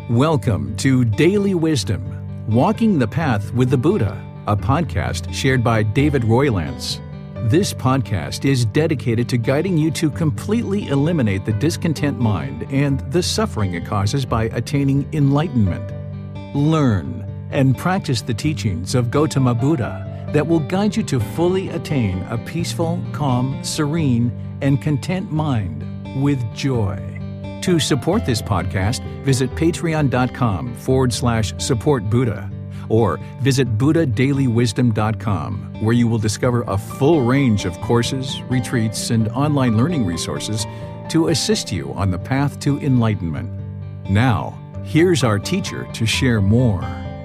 Welcome to Daily Wisdom, Walking the Path with the Buddha, a podcast shared by David Roylance. This podcast is dedicated to guiding you to completely eliminate the discontent mind and the suffering it causes by attaining enlightenment. Learn and practice the teachings of Gautama Buddha that will guide you to fully attain a peaceful, calm, serene, and content mind with joy. To support this podcast, visit patreon.com/supportbuddha or visit buddhadailywisdom.com, where you will discover a full range of courses, retreats, and online learning resources to assist you on the path to enlightenment. Now, here's our teacher to share more.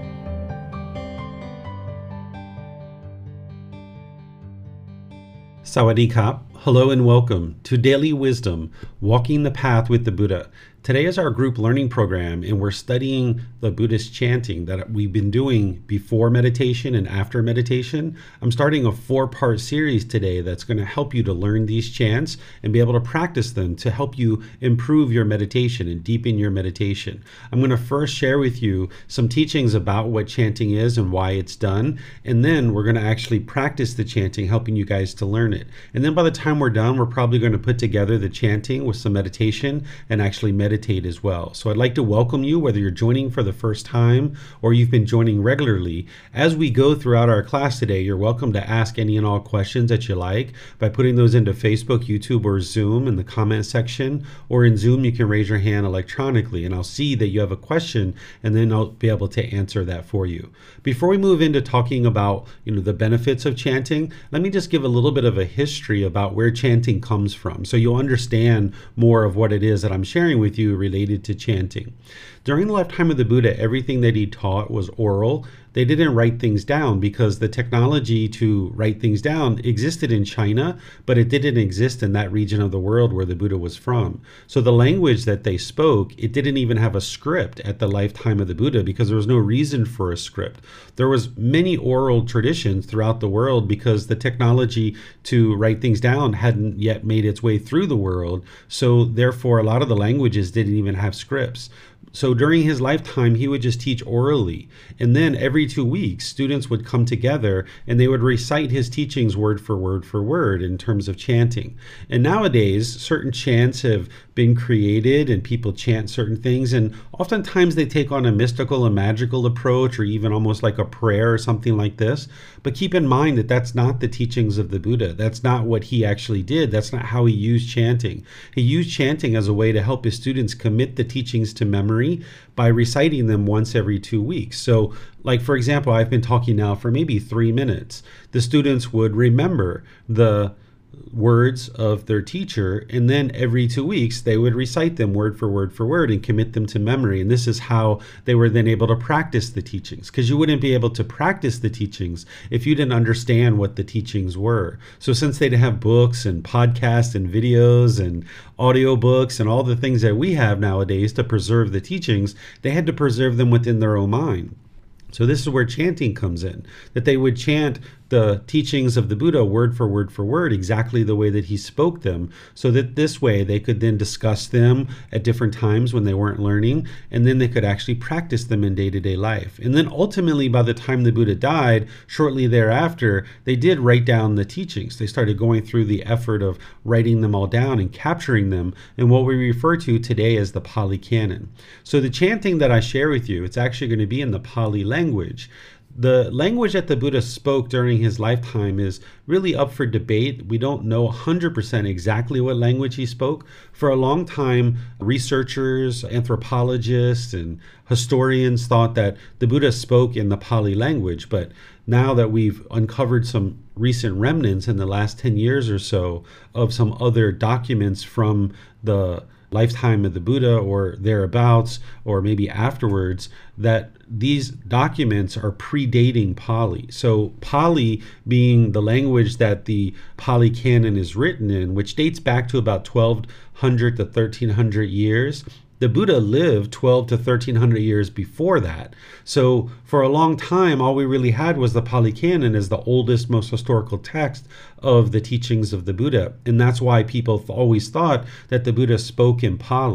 Sawadee Kap. Hello and welcome to Daily Wisdom, Walking the Path with the Buddha. Today is our group learning program, and we're studying the Buddhist chanting that we've been doing before meditation and after meditation. I'm starting a 4-part series today that's going to help you to learn these chants and be able to practice them to help you improve your meditation and deepen your meditation. I'm going to first share with you some teachings about what chanting is and why it's done, and then we're going to actually practice the chanting, helping you guys to learn it. And then by the time we're done, we're probably going to put together the chanting with some meditation and actually meditate as well. So I'd like to welcome you, whether you're joining for the first time or you've been joining regularly. As we go throughout our class today, you're welcome to ask any and all questions that you like by putting those into Facebook, YouTube, or Zoom in the comment section. Or in Zoom, you can raise your hand electronically, and I'll see that you have a question, and then I'll be able to answer that for you. Before we move into talking about the benefits of chanting, let me just give a little bit of a history about where chanting comes from, so you'll understand more of what it is that I'm sharing with you related to chanting. During the lifetime of the Buddha, everything that he taught was oral. They didn't write things down because the technology to write things down existed in China, but it didn't exist in that region of the world where the Buddha was from. So the language that they spoke, it didn't even have a script at the lifetime of the Buddha because there was no reason for a script. There was many oral traditions throughout the world because the technology to write things down hadn't yet made its way through the world. So therefore, a lot of the languages didn't even have scripts. So during his lifetime, he would just teach orally. And then every 2 weeks, students would come together and they would recite his teachings word for word in terms of chanting. And nowadays, certain chants have been created and people chant certain things. And oftentimes they take on a mystical and magical approach, or even almost like a prayer or something like this. But keep in mind that that's not the teachings of the Buddha. That's not what he actually did. That's not how he used chanting. He used chanting as a way to help his students commit the teachings to memory by reciting them once every 2 weeks. So, like, for example, I've been talking now for maybe 3 minutes. The students would remember the words of their teacher, and then every 2 weeks they would recite them word for word and commit them to memory. And this is how they were then able to practice the teachings, because you wouldn't be able to practice the teachings if you didn't understand what the teachings were. So since they didn't have books and podcasts and videos and audiobooks and all the things that we have nowadays to preserve the teachings, they had to preserve them within their own mind. So this is where chanting comes in, that they would chant the teachings of the Buddha word for word, exactly the way that he spoke them, so that this way they could then discuss them at different times when they weren't learning, and then they could actually practice them in day-to-day life. And then ultimately, by the time the Buddha died, shortly thereafter, they did write down the teachings. They started going through the effort of writing them all down and capturing them in what we refer to today as the Pali Canon. So the chanting that I share with you, it's actually going to be in the Pali language. The language that the Buddha spoke during his lifetime is really up for debate. We don't know 100% exactly what language he spoke. For a long time, researchers, anthropologists, and historians thought that the Buddha spoke in the Pali language. But now that we've uncovered some recent remnants in the last 10 years or so of some other documents from the lifetime of the Buddha or thereabouts, or maybe afterwards, that these documents are predating Pali. So Pali being the language that the Pali Canon is written in, which dates back to about 1200 to 1300 years. The Buddha lived 12 to 1300 years before that. So for a long time, all we really had was the Pali Canon as the oldest, most historical text of the teachings of the Buddha. And that's why people always thought that the Buddha spoke in Pali.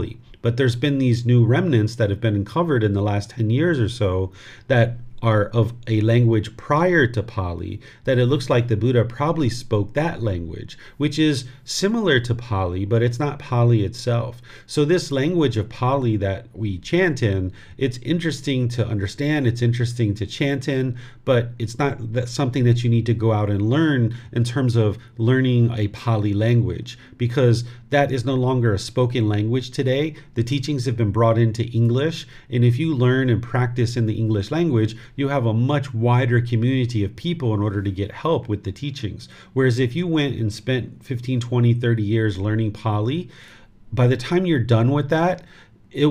but there's been these new remnants that have been uncovered in the last 10 years or so that are of a language prior to Pali, that it looks like the Buddha probably spoke that language, which is similar to Pali, but it's not Pali itself. So this language of Pali that we chant in, it's interesting to understand, it's interesting to chant in, but it's not something that you need to go out and learn in terms of learning a Pali language, because that is no longer a spoken language today. The teachings have been brought into English, and if you learn and practice in the English language, you have a much wider community of people in order to get help with the teachings. Whereas if you went and spent 15, 20, 30 years learning Pali, by the time you're done with that, it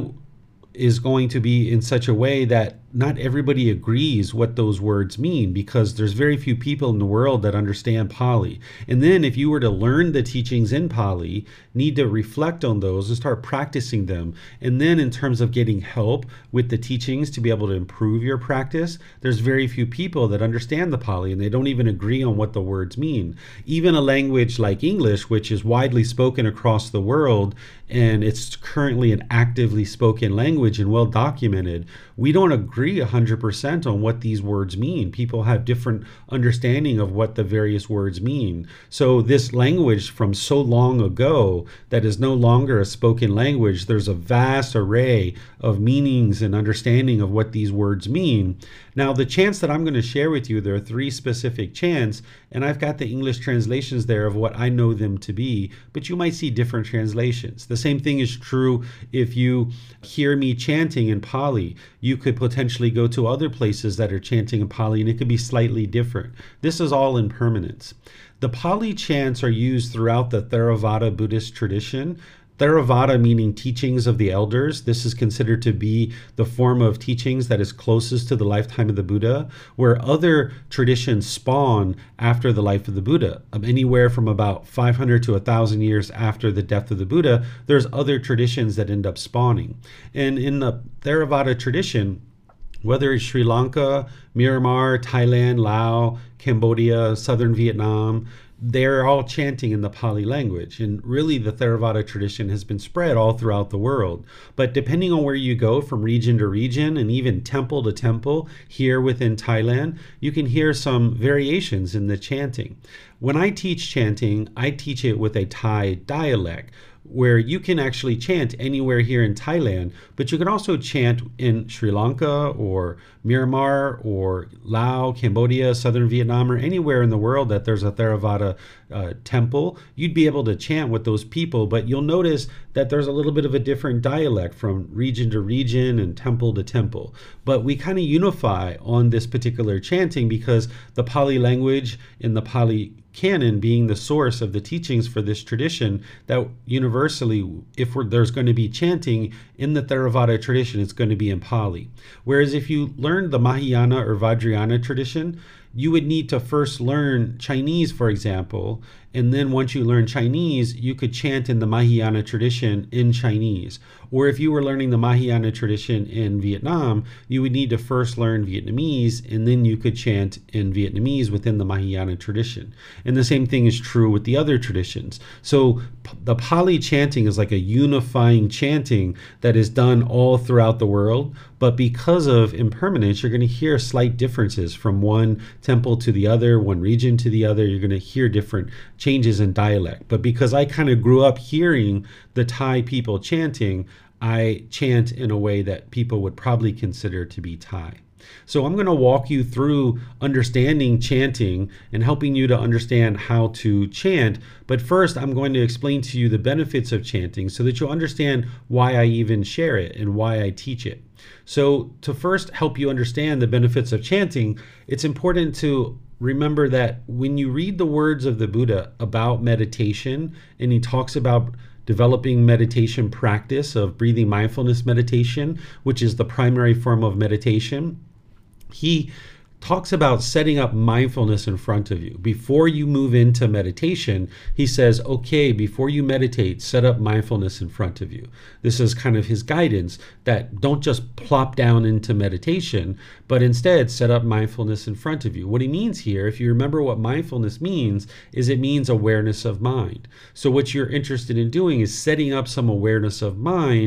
is going to be in such a way that not everybody agrees what those words mean, because there's very few people in the world that understand Pali. And then if you were to learn the teachings in Pali, need to reflect on those and start practicing them. And then in terms of getting help with the teachings to be able to improve your practice, there's very few people that understand the Pali, and they don't even agree on what the words mean. Even a language like English, which is widely spoken across the world, and it's currently an actively spoken language and well documented, we don't agree 100% on what these words mean. People have different understanding of what the various words mean. So this language from so long ago that is no longer a spoken language, there's a vast array of meanings and understanding of what these words mean. Now, the chants that I'm going to share with you, there are 3 specific chants, and I've got the English translations there of what I know them to be, but you might see different translations. The same thing is true if you hear me chanting in Pali. You could potentially go to other places that are chanting in Pali, and it could be slightly different. This is all impermanence. The Pali chants are used throughout the Theravada Buddhist tradition. Theravada meaning teachings of the elders. This is considered to be the form of teachings that is closest to the lifetime of the Buddha, where other traditions spawn after the life of the Buddha. Anywhere from about 500 to 1,000 years after the death of the Buddha, there's other traditions that end up spawning. And in the Theravada tradition, whether it's Sri Lanka, Myanmar, Thailand, Laos, Cambodia, southern Vietnam, they're all chanting in the Pali language. And really the Theravada tradition has been spread all throughout the world. But depending on where you go from region to region and even temple to temple here within Thailand, you can hear some variations in the chanting. When I teach chanting, I teach it with a Thai dialect, where you can actually chant anywhere here in Thailand, but you can also chant in Sri Lanka or Myanmar or Laos, Cambodia, southern Vietnam, or anywhere in the world that there's a Theravada temple. You'd be able to chant with those people, but you'll notice that there's a little bit of a different dialect from region to region and temple to temple. But we kind of unify on this particular chanting because the Pali language in the Pali canon being the source of the teachings for this tradition, that universally, if there's going to be chanting in the Theravada tradition, it's going to be in Pali. Whereas if you learn the Mahayana or Vajrayana tradition, you would need to first learn Chinese, for example, and then once you learn Chinese, you could chant in the Mahayana tradition in Chinese. Or if you were learning the Mahayana tradition in Vietnam, you would need to first learn Vietnamese, and then you could chant in Vietnamese within the Mahayana tradition. And the same thing is true with the other traditions. So the Pali chanting is like a unifying chanting that is done all throughout the world. But because of impermanence, you're going to hear slight differences from one temple to the other, one region to the other. You're going to hear different changes in dialect. But because I kind of grew up hearing the Thai people chanting, I chant in a way that people would probably consider to be Thai. So I'm going to walk you through understanding chanting and helping you to understand how to chant. But first, I'm going to explain to you the benefits of chanting so that you'll understand why I even share it and why I teach it. So to first help you understand the benefits of chanting, it's important to remember that when you read the words of the Buddha about meditation, and he talks about developing meditation practice of breathing mindfulness meditation, which is the primary form of meditation, he talks about setting up mindfulness in front of you. Before you move into meditation, he says, okay, before you meditate, set up mindfulness in front of you. This is kind of his guidance, that don't just plop down into meditation, but instead set up mindfulness in front of you. What he means here, if you remember what mindfulness means, is it means awareness of mind. So what you're interested in doing is setting up some awareness of mind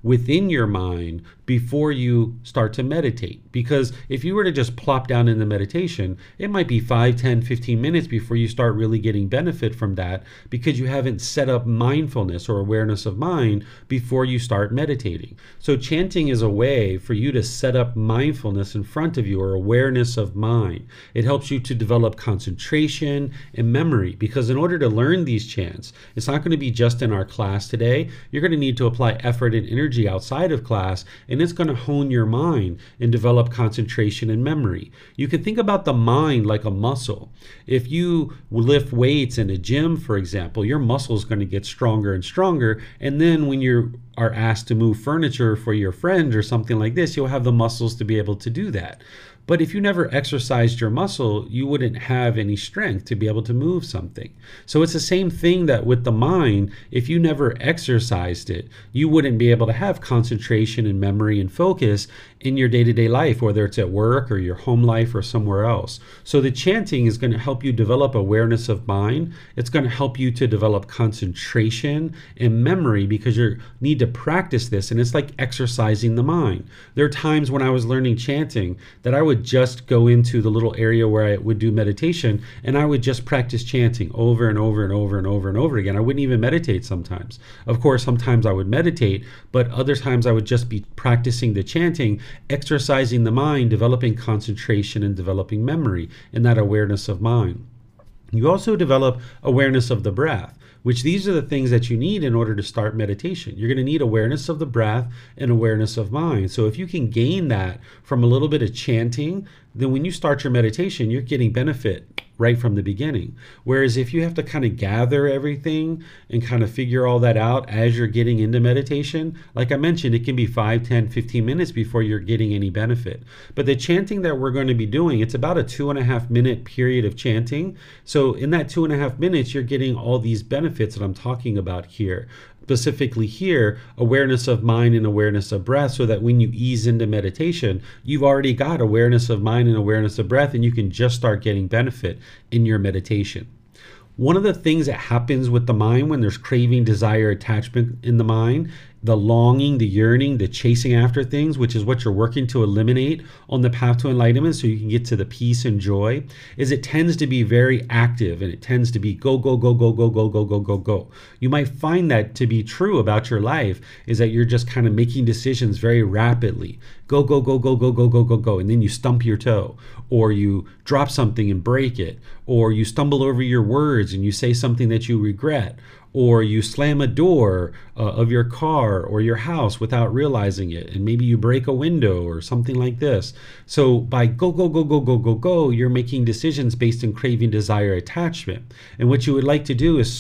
within your mind before you start to meditate. Because if you were to just plop down in the meditation, it might be 5, 10, 15 minutes before you start really getting benefit from that, because you haven't set up mindfulness or awareness of mind before you start meditating. So chanting is a way for you to set up mindfulness in front of you, or awareness of mind. It helps you to develop concentration and memory, because in order to learn these chants, it's not going to be just in our class today. You're going to need to apply effort and energy outside of class, and it's going to hone your mind and develop concentration and memory. You can think about the mind like a muscle. If you lift weights in a gym, for example, your muscle is going to get stronger and stronger, and then when you are asked to move furniture for your friend or something like this, you'll have the muscles to be able to do that. But if you never exercised your muscle, you wouldn't have any strength to be able to move something. So it's the same thing that with the mind, if you never exercised it, you wouldn't be able to have concentration and memory and focus in your day-to-day life, whether it's at work or your home life or somewhere else. So the chanting is going to help you develop awareness of mind. It's going to help you to develop concentration and memory, because you need to practice this, and it's like exercising the mind. There are times when I was learning chanting that I would just go into the little area where I would do meditation, and I would just practice chanting over and over and over and over and over again. I wouldn't even meditate sometimes. Of course, sometimes I would meditate, but other times I would just be practicing the chanting, exercising the mind, developing concentration and developing memory and that awareness of mind. You also develop awareness of the breath, which these are the things that you need in order to start meditation. You're going to need awareness of the breath and awareness of mind. So if you can gain that from a little bit of chanting, then when you start your meditation, you're getting benefit right from the beginning. Whereas if you have to kind of gather everything and kind of figure all that out as you're getting into meditation, like I mentioned, it can be 5, 10, 15 minutes before you're getting any benefit. But the chanting that we're going to be doing, it's about a 2.5 minute period of chanting. So in that 2.5 minutes, you're getting all these benefits that I'm talking about here. Specifically here, awareness of mind and awareness of breath, so that when you ease into meditation, you've already got awareness of mind and awareness of breath, and you can just start getting benefit in your meditation. One of the things that happens with the mind when there's craving, desire, attachment in the mind, the longing, the yearning, the chasing after things, which is what you're working to eliminate on the path to enlightenment so you can get to the peace and joy, is it tends to be very active, and it tends to be go, go, go, go, go, go, go, go, go, go. You might find that to be true about your life, is that you're just kind of making decisions very rapidly. Go, go, go, go, go, go, go, go, go. And then you stump your toe, or you drop something and break it, or you stumble over your words and you say something that you regret, or you slam a door of your car or your house without realizing it, and maybe you break a window or something like this. So by go, go, go, go, go, go, go, you're making decisions based on craving, desire, attachment. And what you would like to do is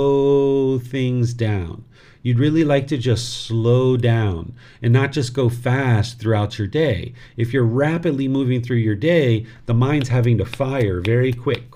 slow things down. You'd really like to just slow down and not just go fast throughout your day. If you're rapidly moving through your day, the mind's having to fire very quick,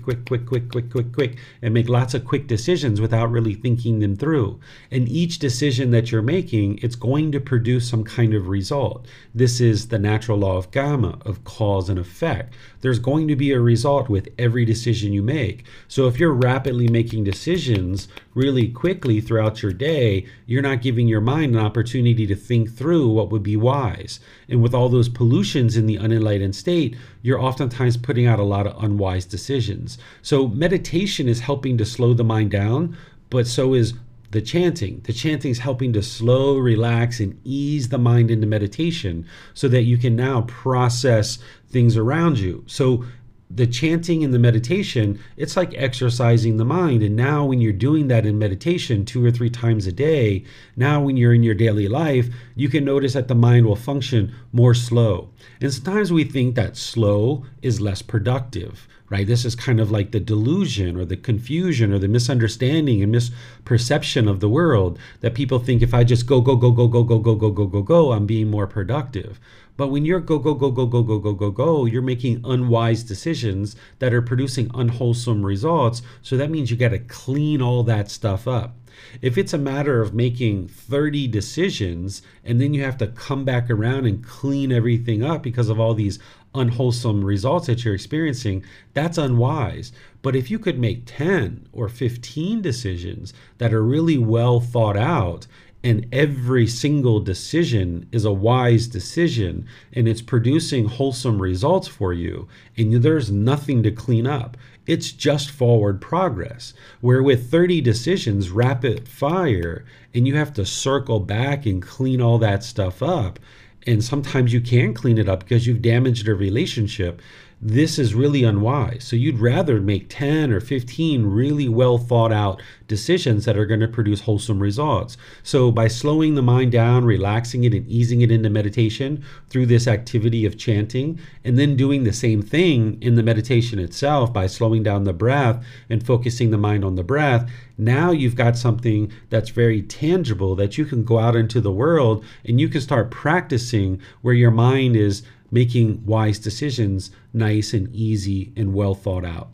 and make lots of quick decisions without really thinking them through. And each decision that you're making, it's going to produce some kind of result. This is the natural law of karma, of cause and effect. There's going to be a result with every decision you make. So if you're rapidly making decisions really quickly throughout your day, you're not giving your mind an opportunity to think through what would be wise. And with all those pollutions in the unenlightened state, you're oftentimes putting out a lot of unwise decisions. So meditation is helping to slow the mind down, but so is the chanting. The chanting is helping to slow, relax, and ease the mind into meditation so that you can now process things around you. So the chanting and the meditation, it's like exercising the mind. And now when you're doing that in meditation 2 or 3 times a day, now when you're in your daily life, you can notice that the mind will function more slow. And sometimes we think that slow is less productive, right? This is kind of like the delusion or the confusion or the misunderstanding and misperception of the world, that people think if I just go, go, go, go, go, go, go, go, go, go, go, I'm being more productive. But when you're go, go, go, go, go, go, go, go, go, you're making unwise decisions that are producing unwholesome results. So that means you got to clean all that stuff up. If it's a matter of making 30 decisions and then you have to come back around and clean everything up because of all these unwholesome results that you're experiencing, that's unwise. But if you could make 10 or 15 decisions that are really well thought out, and every single decision is a wise decision, and it's producing wholesome results for you, and there's nothing to clean up. It's just forward progress. Where with 30 decisions, rapid fire, and you have to circle back and clean all that stuff up, and sometimes you can't clean it up because you've damaged a relationship. This is really unwise. So you'd rather make 10 or 15 really well thought out decisions that are going to produce wholesome results. So by slowing the mind down, relaxing it, and easing it into meditation through this activity of chanting, and then doing the same thing in the meditation itself by slowing down the breath and focusing the mind on the breath, now you've got something that's very tangible that you can go out into the world and you can start practicing where your mind is making wise decisions, nice and easy and well thought out.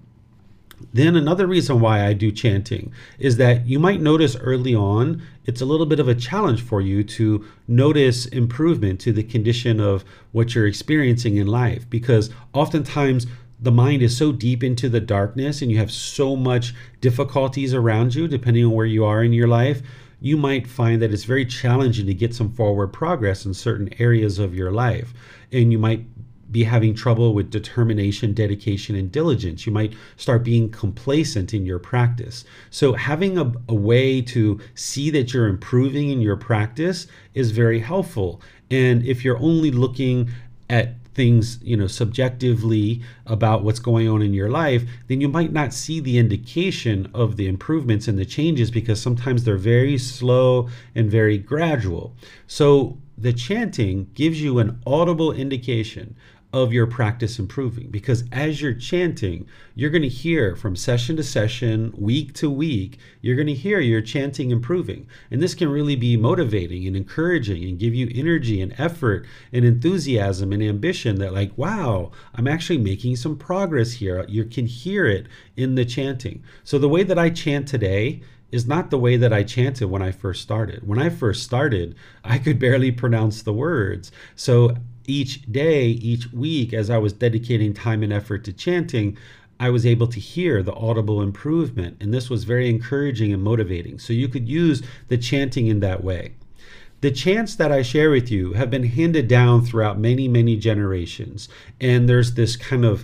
Then another reason why I do chanting is that you might notice early on, it's a little bit of a challenge for you to notice improvement to the condition of what you're experiencing in life, because oftentimes the mind is so deep into the darkness and you have so much difficulties around you, depending on where you are in your life. You might find that it's very challenging to get some forward progress in certain areas of your life. And you might be having trouble with determination, dedication, and diligence. You might start being complacent in your practice. So having a way to see that you're improving in your practice is very helpful. And if you're only looking at things, subjectively about what's going on in your life, then you might not see the indication of the improvements and the changes, because sometimes they're very slow and very gradual. So the chanting gives you an audible indication of your practice improving, because as you're chanting, you're going to hear from session to session, week to week, you're going to hear your chanting improving. And this can really be motivating and encouraging and give you energy and effort and enthusiasm and ambition that, like, wow, I'm actually making some progress here. You can hear it in the chanting. So the way that I chant today is not the way that I chanted when I first started. When I first started, I could barely pronounce the words. So each day, each week, as I was dedicating time and effort to chanting, I was able to hear the audible improvement. And this was very encouraging and motivating. So you could use the chanting in that way. The chants that I share with you have been handed down throughout many, many generations. And there's this kind of,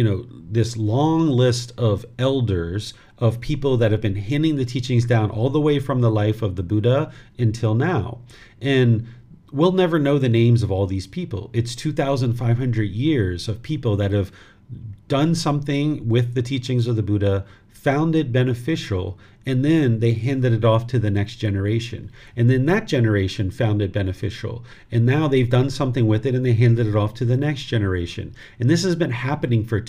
this long list of elders, of people that have been handing the teachings down all the way from the life of the Buddha until now. And we'll never know the names of all these people. It's 2,500 years of people that have done something with the teachings of the Buddha, found it beneficial, and then they handed it off to the next generation. And then that generation found it beneficial. And now they've done something with it and they handed it off to the next generation. And this has been happening for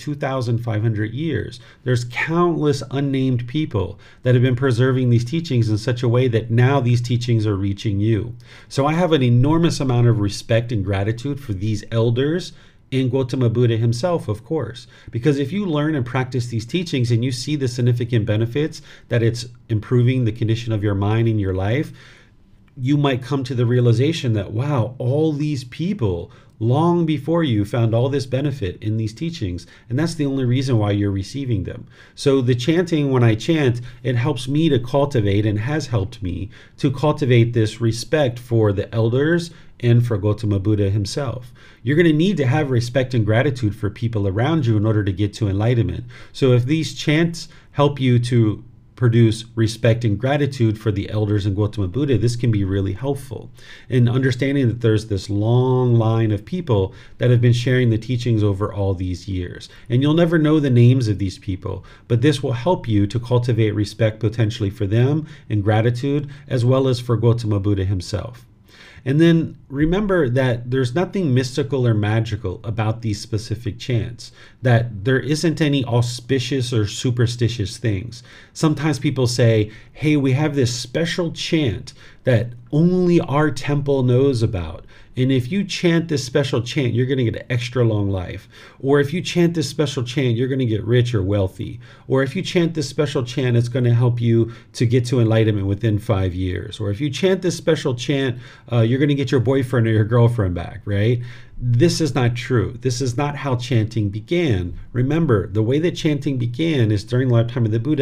2,500 years. There's countless unnamed people that have been preserving these teachings in such a way that now these teachings are reaching you. So I have an enormous amount of respect and gratitude for these elders, and Gautama Buddha himself, of course. Because if you learn and practice these teachings and you see the significant benefits that it's improving the condition of your mind and your life, you might come to the realization that, wow, all these people long before you found all this benefit in these teachings, and that's the only reason why you're receiving them. So the chanting, when I chant, it helps me to cultivate, and has helped me to cultivate, this respect for the elders and for Gautama Buddha himself. You're going to need to have respect and gratitude for people around you in order to get to enlightenment. So if these chants help you to produce respect and gratitude for the elders and Gautama Buddha, this can be really helpful in understanding that there's this long line of people that have been sharing the teachings over all these years. And you'll never know the names of these people, but this will help you to cultivate respect potentially for them and gratitude, as well as for Gautama Buddha himself. And then remember that there's nothing mystical or magical about these specific chants, that there isn't any auspicious or superstitious things. Sometimes people say, hey, we have this special chant that only our temple knows about. And if you chant this special chant, you're going to get an extra long life. Or if you chant this special chant, you're going to get rich or wealthy. Or if you chant this special chant, it's going to help you to get to enlightenment within 5 years. Or if you chant this special chant, you're going to get your boyfriend or your girlfriend back, right? This is not true. This is not how chanting began. Remember, the way that chanting began is during the lifetime of the Buddha.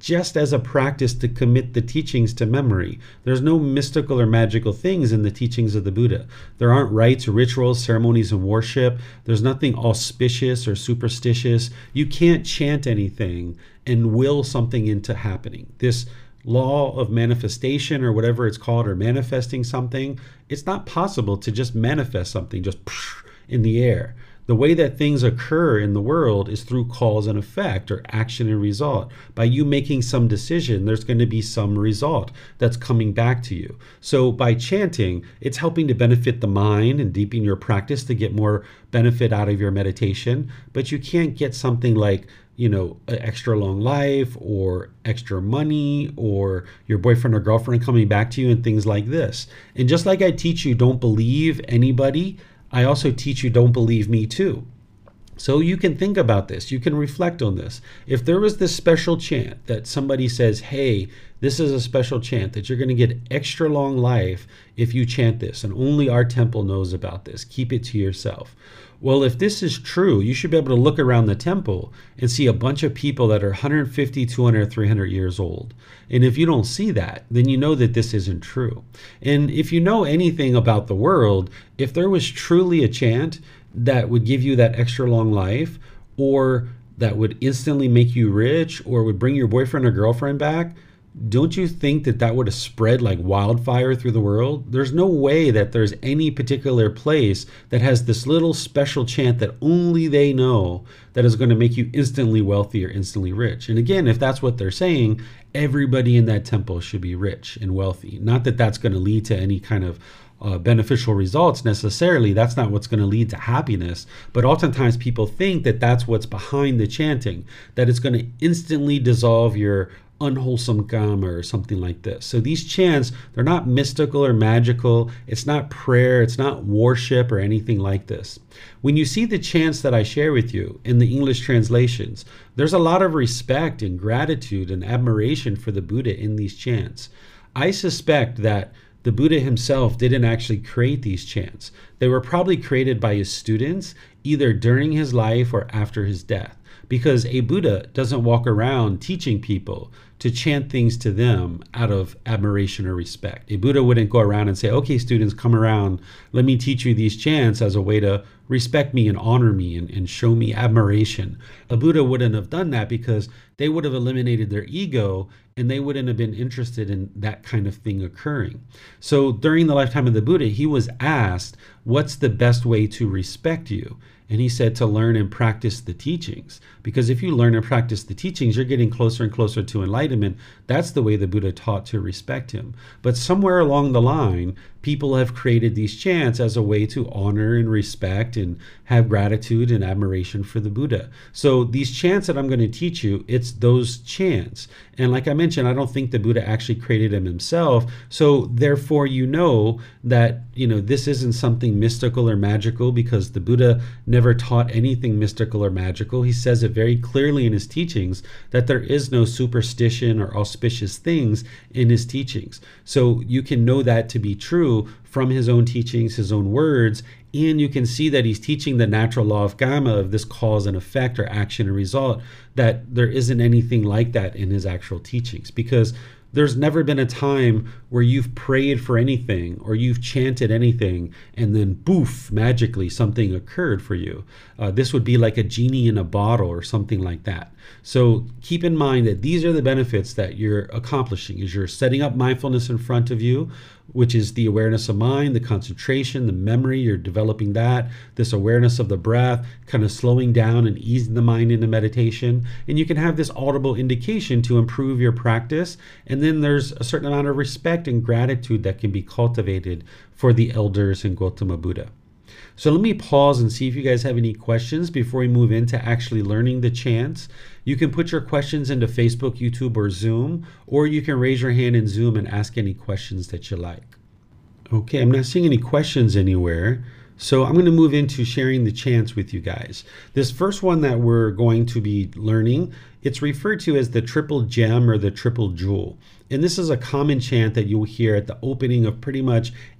just as a practice to commit the teachings to memory. There's no mystical or magical things in the teachings of the Buddha. There aren't rites, rituals, ceremonies, and worship. There's nothing auspicious or superstitious. You can't chant anything and will something into happening. This law of manifestation, or whatever it's called, or manifesting something, it's not possible to just manifest something just in the air. The way that things occur in the world is through cause and effect, or action and result. By you making some decision, there's going to be some result that's coming back to you. So by chanting, it's helping to benefit the mind and deepen your practice to get more benefit out of your meditation. But you can't get something like, an extra long life, or extra money, or your boyfriend or girlfriend coming back to you, and things like this. And just like I teach you, don't believe anybody, I also teach you don't believe me too. So you can think about this. You can reflect on this. If there was this special chant that somebody says, hey, this is a special chant that you're going to get extra long life if you chant this, and only our temple knows about this, keep it to yourself. Well, if this is true, you should be able to look around the temple and see a bunch of people that are 150, 200, 300 years old. And if you don't see that, then you know that this isn't true. And if you know anything about the world, if there was truly a chant that would give you that extra long life, or that would instantly make you rich, or would bring your boyfriend or girlfriend back, don't you think that that would have spread like wildfire through the world? There's no way that there's any particular place that has this little special chant that only they know that is going to make you instantly wealthy or instantly rich. And again, if that's what they're saying, everybody in that temple should be rich and wealthy. Not that that's going to lead to any kind of beneficial results necessarily. That's not what's going to lead to happiness. But oftentimes people think that that's what's behind the chanting, that it's going to instantly dissolve your unwholesome karma or something like this. So these chants, they're not mystical or magical. It's not prayer. It's not worship or anything like this. When you see the chants that I share with you in the English translations, there's a lot of respect and gratitude and admiration for the Buddha in these chants. I suspect that the Buddha himself didn't actually create these chants. They were probably created by his students, either during his life or after his death. Because a Buddha doesn't walk around teaching people to chant things to them out of admiration or respect. A Buddha wouldn't go around and say, okay, students, come around. Let me teach you these chants as a way to respect me and honor me and show me admiration. A Buddha wouldn't have done that because they would have eliminated their ego and they wouldn't have been interested in that kind of thing occurring. So during the lifetime of the Buddha, he was asked, what's the best way to respect you? And he said to learn and practice the teachings. Because if you learn and practice the teachings, you're getting closer and closer to enlightenment. That's the way the Buddha taught to respect him. But somewhere along the line, people have created these chants as a way to honor and respect and have gratitude and admiration for the Buddha. So these chants that I'm going to teach you, it's those chants. And like I mentioned, I don't think the Buddha actually created them himself. So therefore, you know that, this isn't something mystical or magical, because the Buddha never taught anything mystical or magical. He says it very clearly in his teachings that there is no superstition or auspicious things in his teachings. So you can know that to be true from his own teachings, his own words, and you can see that he's teaching the natural law of karma, of this cause and effect or action and result, that there isn't anything like that in his actual teachings. Because there's never been a time where you've prayed for anything or you've chanted anything and then poof, magically something occurred for you. This would be like a genie in a bottle or something like that. So keep in mind that these are the benefits that you're accomplishing, is you're setting up mindfulness in front of you, which is the awareness of mind, the concentration, the memory. You're developing that, this awareness of the breath, kind of slowing down and easing the mind into meditation. And you can have this audible indication to improve your practice. And then there's a certain amount of respect and gratitude that can be cultivated for the elders in Gautama Buddha. So let me pause and see if you guys have any questions before we move into actually learning the chants. You can put your questions into Facebook, YouTube, or Zoom, or you can raise your hand in Zoom and ask any questions that you like. Okay, I'm not seeing any questions anywhere. So I'm going to move into sharing the chants with you guys. This first one that we're going to be learning, it's referred to as the triple gem or the triple jewel. And this is a common chant that you'll hear at the opening of pretty much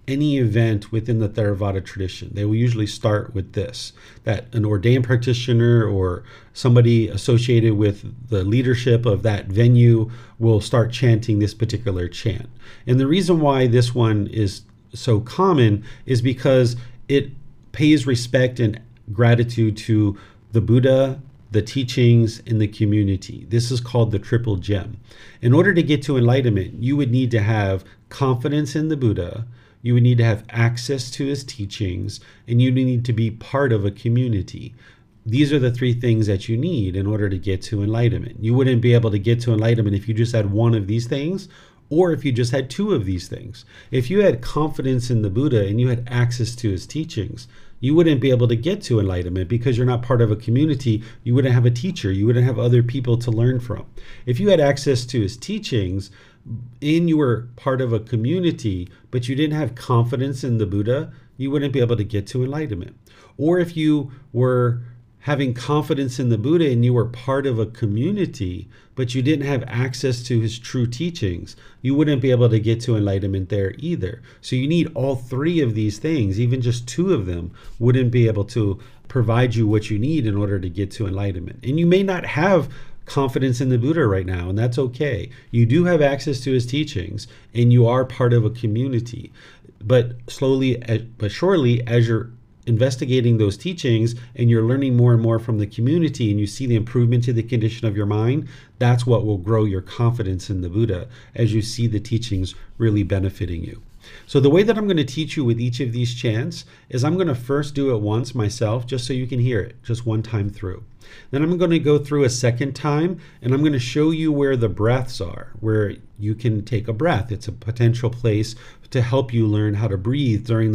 any event within the Theravada tradition, they will usually start with this, that an ordained practitioner or somebody associated with the leadership of that venue will start chanting this particular chant. And the reason why this one is so common is because it pays respect and gratitude to the Buddha, the teachings, and the community. This is called the triple gem. In order to get to enlightenment, you would need to have confidence in the Buddha, you would need to have access to his teachings, and you need to be part of a community. These are the three things that you need in order to get to enlightenment. You wouldn't be able to get to enlightenment if you just had one of these things, or if you just had two of these things. If you had confidence in the Buddha and you had access to his teachings, you wouldn't be able to get to enlightenment because you're not part of a community. You wouldn't have a teacher. You wouldn't have other people to learn from. If you had access to his teachings and you were part of a community, but you didn't have confidence in the Buddha, you wouldn't be able to get to enlightenment. Or if you were having confidence in the Buddha and you were part of a community, but you didn't have access to his true teachings, you wouldn't be able to get to enlightenment there either. So you need all three of these things. Even just two of them wouldn't be able to provide you what you need in order to get to enlightenment. And you may not have confidence in the Buddha right now, and that's okay. You do have access to his teachings, and you are part of a community. But slowly but surely, as you're investigating those teachings and you're learning more and more from the community and you see the improvement to the condition of your mind, that's what will grow your confidence in the Buddha as you see the teachings really benefiting you. So the way that I'm going to teach you with each of these chants is I'm going to first do it once myself just so you can hear it, just one time through. Then I'm going to go through a second time and I'm going to show you where the breaths are, where you can take a breath. It's a potential place to help you learn how to breathe during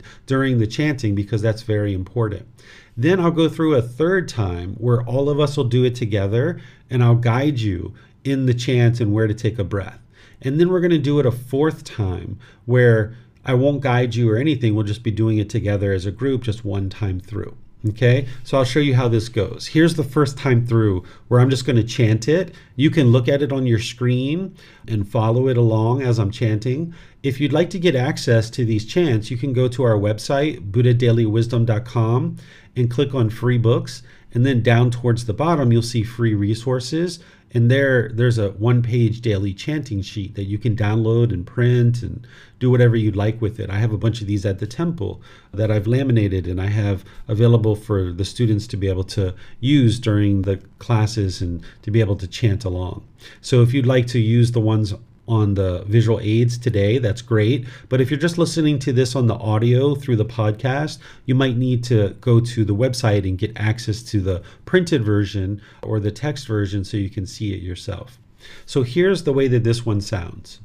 the chanting, because that's very important. Then I'll go through a third time where all of us will do it together and I'll guide you in the chant and where to take a breath. And then we're going to do it a fourth time where I won't guide you or anything. We'll just be doing it together as a group, just one time through. Okay, so I'll show you how this goes. Here's the first time through where I'm just going to chant it. You can look at it on your screen and follow it along as I'm chanting. If you'd like to get access to these chants, you can go to our website, buddhadailywisdom.com, and click on free books. And then down towards the bottom, you'll see free resources. And there's a one-page daily chanting sheet that you can download and print and do whatever you'd like with it. I have a bunch of these at the temple that I've laminated and I have available for the students to be able to use during the classes and to be able to chant along. So if you'd like to use the ones on the visual aids today, that's great. But if you're just listening to this on the audio through the podcast, you might need to go to the website and get access to the printed version or the text version so you can see it yourself. So here's the way that this one sounds.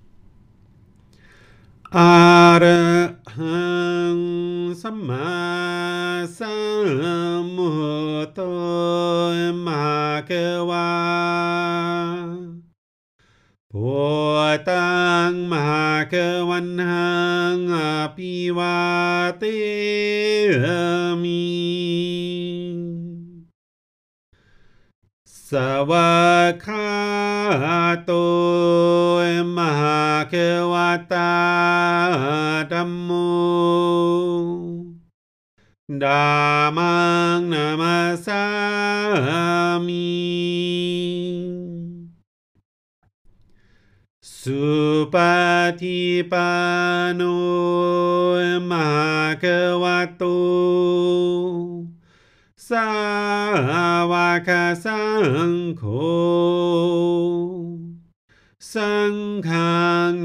Arahang Samma Sambuddho Bhagava Bhutang Bhagavanhang Apivatami Savakhato Bhagavata Dhammo Dhammang Namasami Supatipano Bhagavato Sāvaka Saṅkho Saṅghang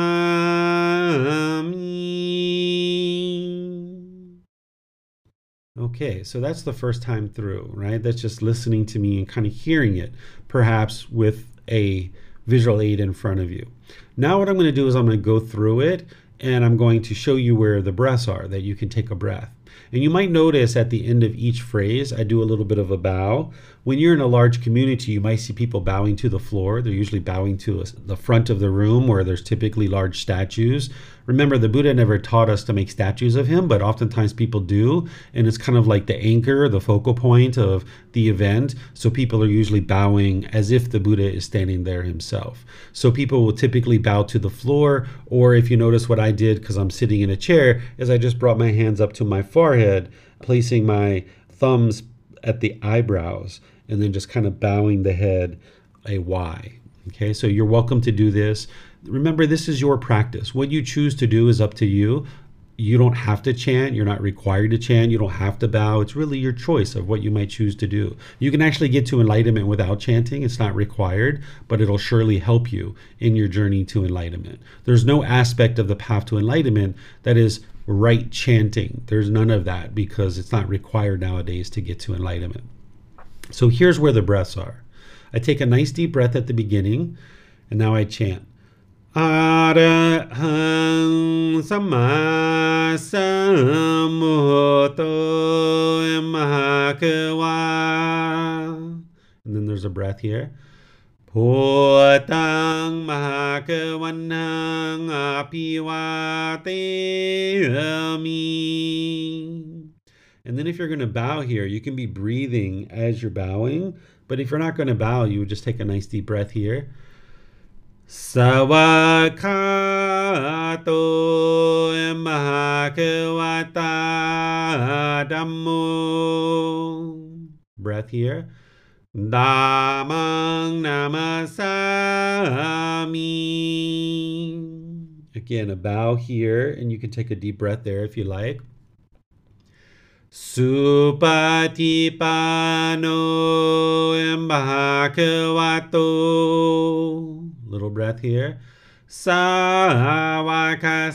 Namami. Okay, so that's the first time through, right? That's just listening to me and kind of hearing it, perhaps with a visual aid in front of you. Now what I'm going to do is I'm going to go through it and I'm going to show you where the breaths are, that you can take a breath. And you might notice at the end of each phrase, I do a little bit of a bow. When you're in a large community, you might see people bowing to the floor. They're usually bowing to the front of the room where there's typically large statues, Remember, the Buddha never taught us to make statues of him, but oftentimes people do. And it's kind of like the anchor, the focal point of the event. So people are usually bowing as if the Buddha is standing there himself. So people will typically bow to the floor, or if you notice what I did, because I'm sitting in a chair, is I just brought my hands up to my forehead, placing my thumbs at the eyebrows, and then just kind of bowing the head a Y. Okay, so you're welcome to do this. Remember, this is your practice. What you choose to do is up to you. You don't have to chant. You're not required to chant. You don't have to bow. It's really your choice of what you might choose to do. You can actually get to enlightenment without chanting. It's not required, but it'll surely help you in your journey to enlightenment. There's no aspect of the path to enlightenment that is right chanting. There's none of that because it's not required nowadays to get to enlightenment. So here's where the breaths are. I take a nice deep breath at the beginning, and now I chant. Arahang Samma Sambuddho Mahakawa. And then there's a breath here. Bhutang Mahakavanang Apivateyami. And then if you're going to bow here, you can be breathing as you're bowing. But if you're not going to bow, you would just take a nice deep breath here. Sawakato Mahakavata Dhammo. Breath here. Dhammang Namasami. Again, a bow here, and you can take a deep breath there if you like. Supatipano Bhagavato. Little breath here. Sāvaka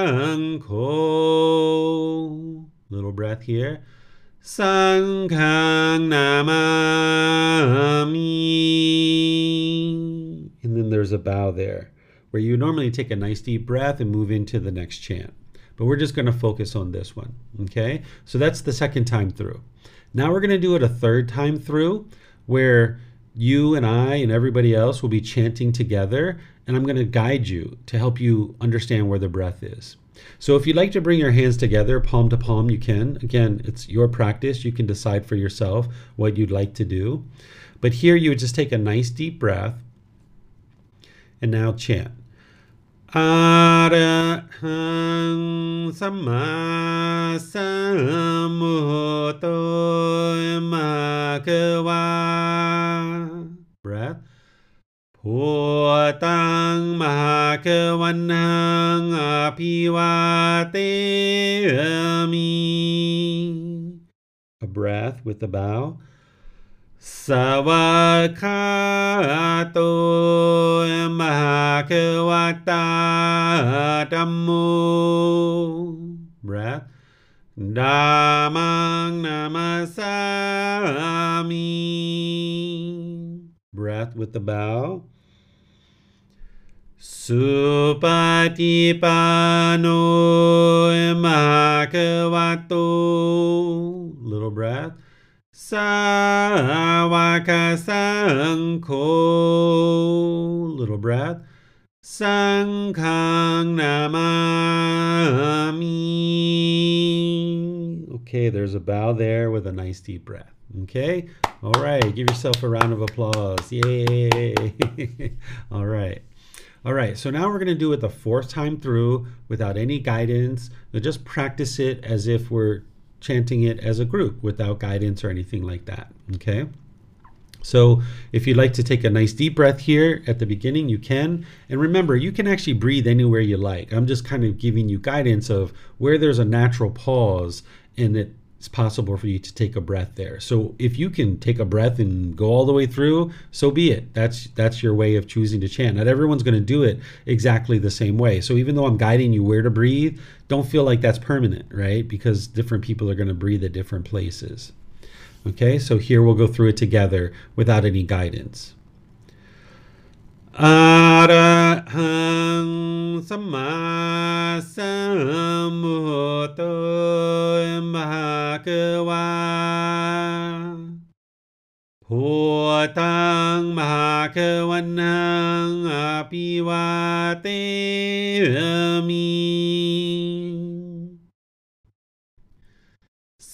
Saṅkho. Little breath here. Saṅghang Namami. And then there's a bow there, where you normally take a nice deep breath and move into the next chant. But we're just going to focus on this one, okay? So that's the second time through. Now we're going to do it a third time through, where you and I and everybody else will be chanting together, and I'm going to guide you to help you understand where the breath is. So if you'd like to bring your hands together, palm to palm, you can. Again, it's your practice. You can decide for yourself what you'd like to do. But here you would just take a nice deep breath, and now chant. Arahang Samma Sambuddho Mahakawa. Breath. Bhutang Mahakavanang Apivateyami. A breath with the bow. Sāvakato Mahakavata Dhammo. Breath. Dhammang Namasami. Breath with the bow. Supatipano Mahakavato. Little breath. Sāvaka Saṅkho. Little breath. Saṅghang Namami. Okay, there's a bow there with a nice deep breath. Okay? All right, give yourself a round of applause. Yay! All right. All right, so now we're going to do it the fourth time through without any guidance. We'll just practice it as if we're chanting it as a group without guidance or anything like that, okay? So if you'd like to take a nice deep breath here at the beginning, you can. And remember, you can actually breathe anywhere you like. I'm just kind of giving you guidance of where there's a natural pause and it's possible for you to take a breath there. So if you can take a breath and go all the way through, so be it. That's your way of choosing to chant. Not everyone's going to do it exactly the same way. So even though I'm guiding you where to breathe, don't feel like that's permanent, right? Because different people are going to breathe at different places. Okay, so here we'll go through it together without any guidance. Arahang Samma Sambuddho Mahakawa. Bhutang Mahakavanang Apivateyami.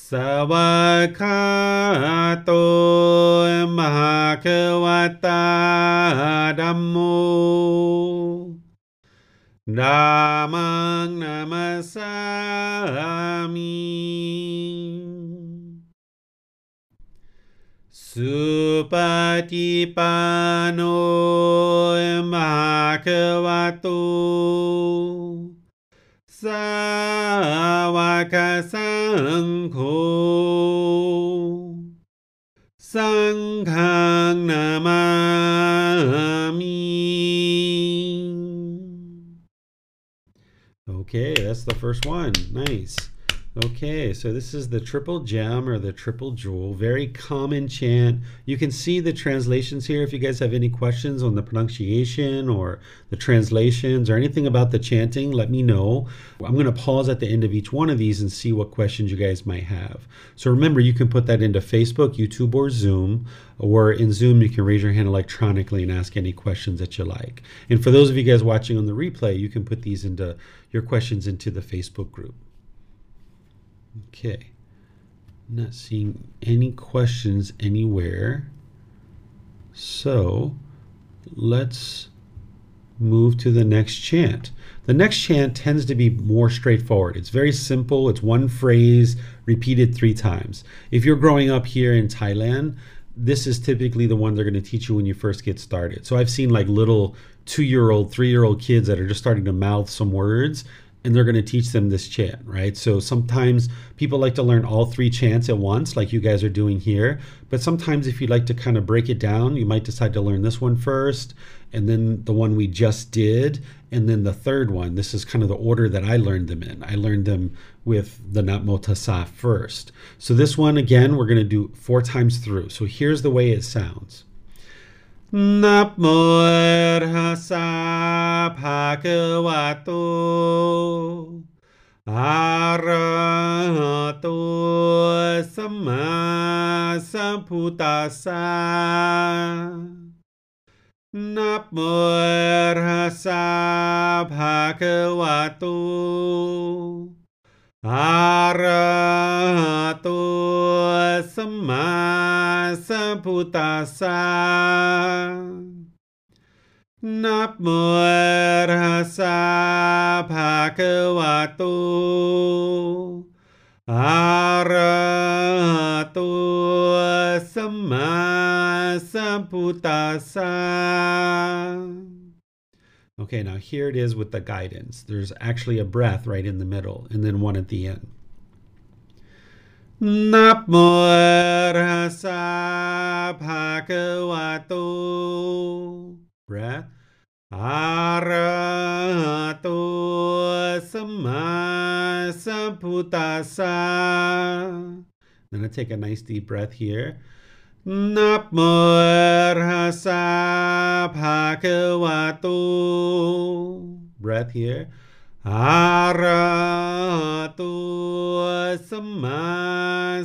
สวากขาโตมหาควตาธัมโมธัมมังนามัสสามิสุปฏิปันโนภะคะวะโตสาวกสังโฆสังฆังนามามิ Okay, that's the first one. Nice. Okay, so this is the triple gem or the triple jewel. Very common chant. You can see the translations here if you guys have any questions on the pronunciation or the translations or anything about the chanting, let me know. I'm going to pause at the end of each one of these and see what questions you guys might have. So remember, you can put that into Facebook, YouTube, or Zoom. Or in Zoom, you can raise your hand electronically and ask any questions that you like. And for those of you guys watching on the replay, you can put these into your questions into the Facebook group. Okay, not seeing any questions anywhere. So let's move to the next chant. The next chant tends to be more straightforward. It's very simple. It's one phrase repeated 3 times. If you're growing up here in Thailand, this is typically the one they're going to teach you when you first get started. So I've seen like little 2-year-old, 3-year-old kids that are just starting to mouth some words, and they're going to teach them this chant, right? So sometimes people like to learn all 3 chants at once, like you guys are doing here. But sometimes if you'd like to kind of break it down, you might decide to learn this one first, and then the one we just did, and then the third one. This is kind of the order that I learned them in. I learned them with the Namo Tassa first. So this one, again, we're going to do 4 times through. So here's the way it sounds. Namo Tassa Bhagavato Arahato Samma Sambuddhassa. Namo Tassa Bhagavato Arahato Samma Sambuddhassa. Namo Tassa Bhagavato Arahato Samma Sambuddhassa. Okay, now here it is with the guidance. There's actually a breath right in the middle and then one at the end. Namo Tassa Bhagavato. Breath. Arahato Samma Sambuddhassa. Then I take a nice deep breath here. Namo Tassa Bhagavato. Breath here. Arahato Samma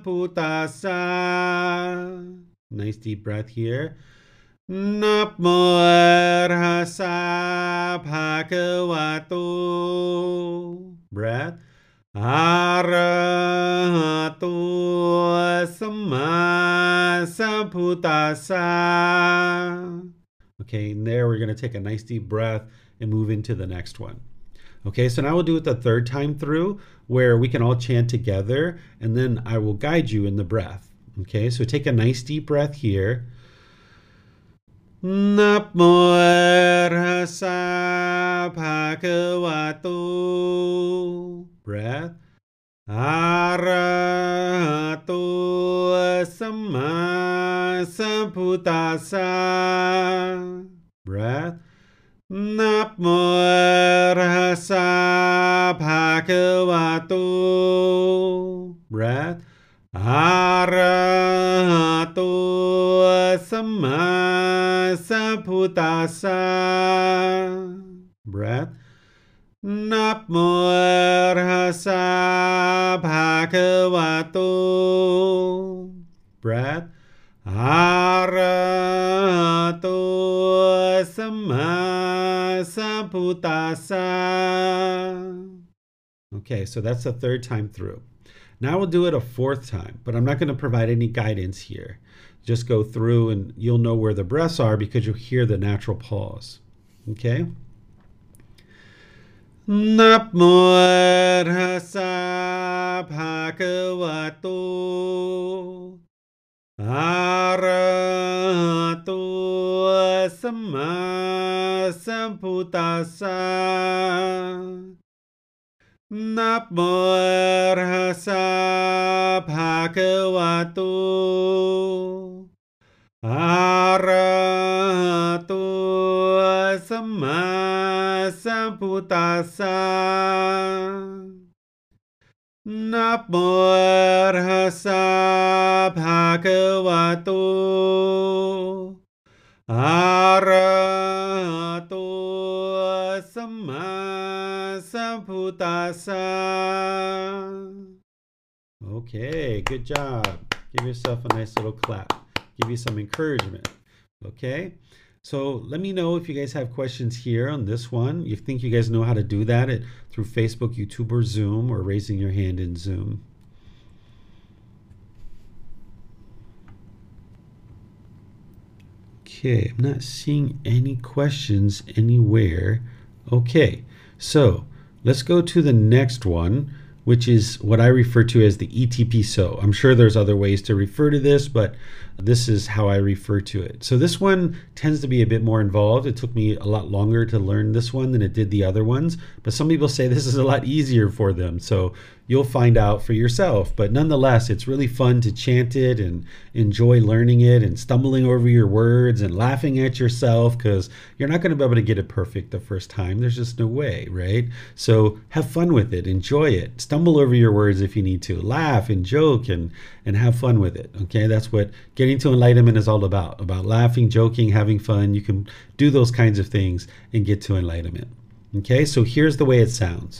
Sambuddhassa. Nice deep breath here. Namo Tassa Bhagavato. Breath. Arahato Samma Sambuddhassa. Okay, and there we're going to take a nice deep breath and move into the next one. Okay, so now we'll do it the 3rd time through where we can all chant together, and then I will guide you in the breath. Okay, so take a nice deep breath here. Namo Tassa Bhagavato. Breath. Arahato Samma Sambuddhassa. Breath. Namo Tassa Bhagavato. Breath. Arahato Samma Sambuddhassa. Breath. Namo Tassa Bhagavato. Breath. Arahato Samma Sambuddhassa. Okay, so that's the 3rd time through. Now we'll do it a fourth time, but I'm not going to provide any guidance here. Just go through and you'll know where the breaths are because you'll hear the natural pause. Okay? Namo Tassa Bhagavato Arahato Samma Sambuddhassa. Namo Tassa Bhagavato Arahato Samma Sambuddhassa. Namo Tassa Bhagavato Arahato Samma Sambuddhassa. Okay, good job. Give yourself a nice little clap. Give you some encouragement. Okay, so let me know if you guys have questions here on this one. You think you guys know how to do that through Facebook, YouTube, or Zoom, or raising your hand in Zoom. Okay, I'm not seeing any questions anywhere. Okay, so let's go to the next one, which is what I refer to as the ETP-SO. I'm sure there's other ways to refer to this, but this is how I refer to it. So this one tends to be a bit more involved. It took me a lot longer to learn this one than it did the other ones, but some people say this is a lot easier for them. So you'll find out for yourself. But nonetheless, it's really fun to chant it and enjoy learning it and stumbling over your words and laughing at yourself, because you're not going to be able to get it perfect the first time. There's just no way, right? So have fun with it. Enjoy it. Stumble over your words if you need to. Laugh and joke and have fun with it. Okay, that's what getting to enlightenment is all about laughing, joking, having fun. You can do those kinds of things and get to enlightenment. Okay, so here's the way it sounds.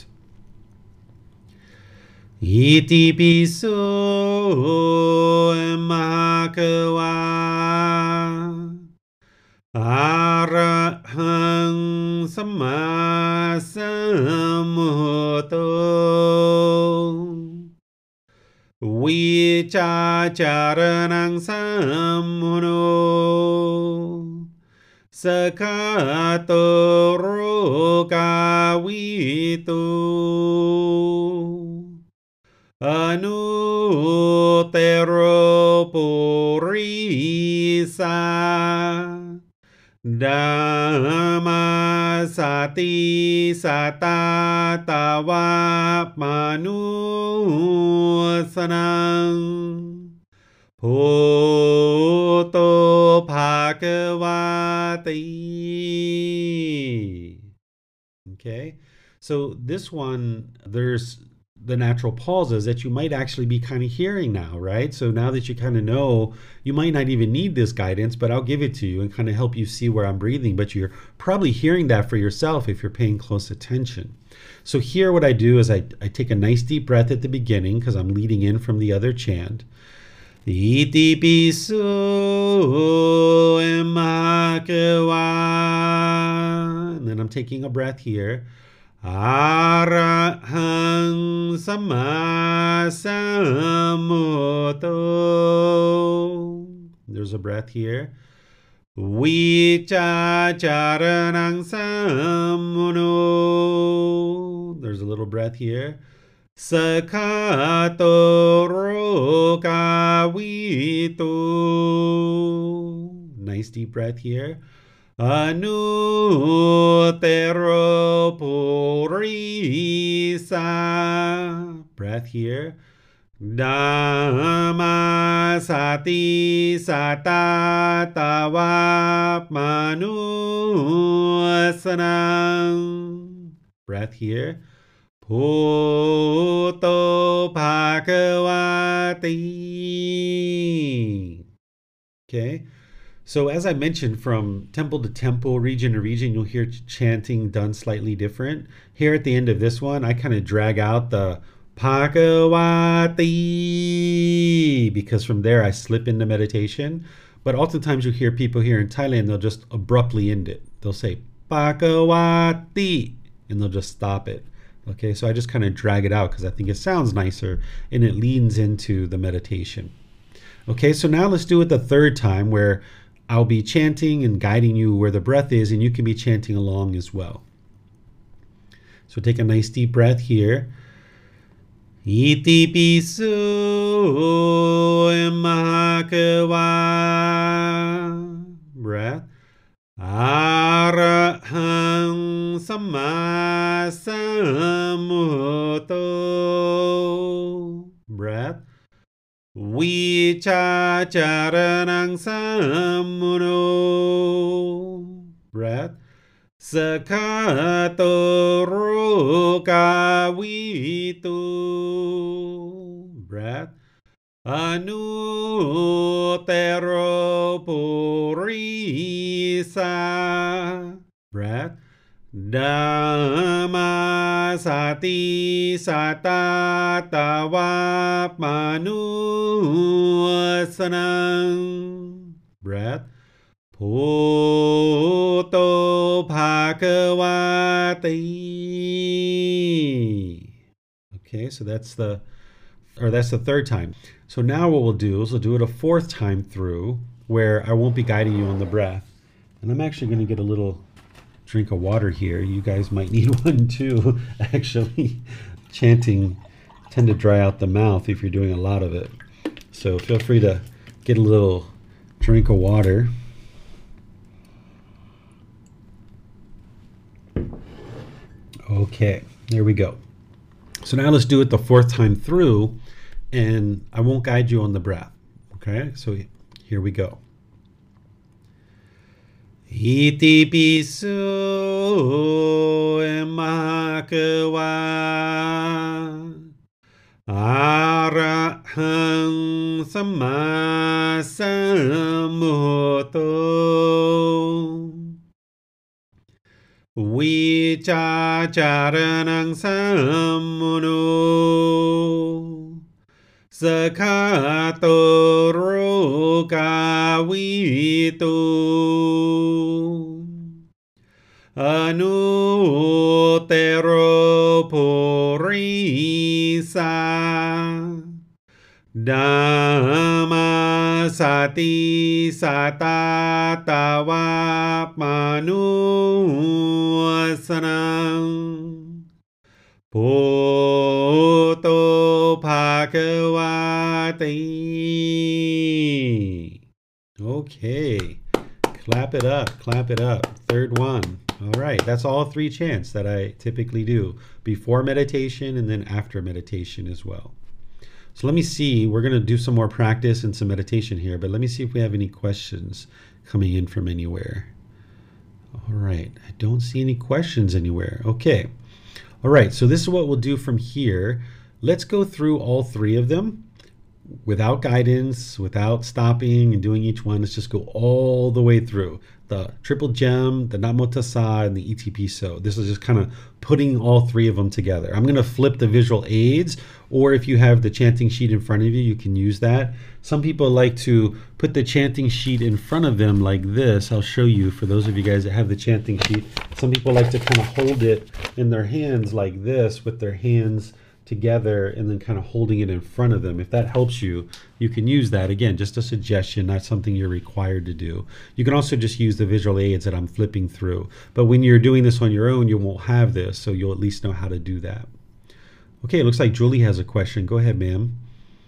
Iti piso mahakawa arahang samma sambuddho vicacaranang sammuno sakato rokawito Anutero purisa Dhammasati satatawa manusanang Bhoto Bhagavati. Okay, so this one, there's the natural pauses that you might actually be kind of hearing now, right? So now that you kind of know, you might not even need this guidance, but I'll give it to you and kind of help you see where I'm breathing. But you're probably hearing that for yourself if you're paying close attention. So here what I do is I take a nice deep breath at the beginning because I'm leading in from the other chant. Iti piso emakawa. And then I'm taking a breath here. Arahang samma sambuddho. There's a breath here. Vicacaranang sammuno. There's a little breath here. Sakato rokawito. Nice deep breath here. Anutero purisa. Breath here. Dhammasati satatawa manusanang. Breath here. Bhoto Bhagavati. Okay. So as I mentioned, from temple to temple, region to region, you'll hear chanting done slightly different. Here at the end of this one, I kind of drag out the Bhagavati because from there I slip into meditation. But oftentimes you'll hear people here in Thailand, they'll just abruptly end it. They'll say Bhagavati and they'll just stop it. Okay, so I just kind of drag it out because I think it sounds nicer and it leans into the meditation. Okay, so now let's do it the third time where I'll be chanting and guiding you where the breath is, and you can be chanting along as well. So take a nice deep breath here. Iti pisu mahakava. Breath. Arahang samma sambuddho. Breath. Vichacharanang sammuno. Breath. Sakhato rukavitu. Breath. Anutero purisa. Breath. Dhammasati satatavapmanusanang. Breath. Bhuto bhagavati. Okay, so that's the third time. So now what we'll do is we'll do it a fourth time through where I won't be guiding you on the breath. And I'm actually going to get a little drink of water here. You guys might need one too. Actually, chanting tend to dry out the mouth if you're doing a lot of it. So feel free to get a little drink of water. Okay, there we go. So now let's do it the fourth time through, and I won't guide you on the breath. Okay, so here we go. Iti pisu mahakava. Arahang samma sambuddho. Vichacharanang sammuno. Sakhato rukavitu. Anutero purisa. Dhammasati satatavapmanusanang. Bhuto bhagavati. Okay, clap it up, clap it up. Third one. All right, that's all three chants that I typically do before meditation and then after meditation as well. So let me see, we're going to do some more practice and some meditation here, but let me see if we have any questions coming in from anywhere. All right, I don't see any questions anywhere. Okay. All right, so this is what we'll do from here. Let's go through all three of them without guidance, without stopping and doing each one. Let's just go all the way through. The Triple Gem, the Namo Tassa, and the Iti Piso. This is just kind of putting all three of them together. I'm going to flip the visual aids, or if you have the chanting sheet in front of you, you can use that. Some people like to put the chanting sheet in front of them like this. I'll show you for those of you guys that have the chanting sheet. Some people like to kind of hold it in their hands like this with their hands together and then kind of holding it in front of them. If that helps you, you can use that. Again, just a suggestion, not something you're required to do. You can also just use the visual aids that I'm flipping through. But when you're doing this on your own, you won't have this, so you'll at least know how to do that. Okay, it looks like Julie has a question. Go ahead, ma'am.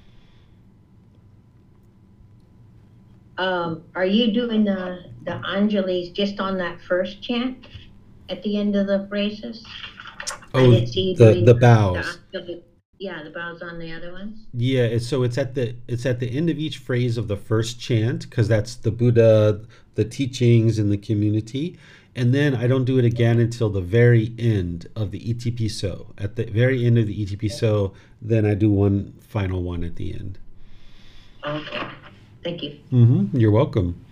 Are you doing the Anjalis just on that first chant at the end of the phrases? Oh, the bows. Yeah, the bows on the other ones. Yeah, it's at the end of each phrase of the first chant, because that's the Buddha, the teachings, and the community. And then I don't do it again until the very end of the Iti Piso. At the very end of the Iti Piso, then I do one final one at the end. Okay, thank you. You're welcome.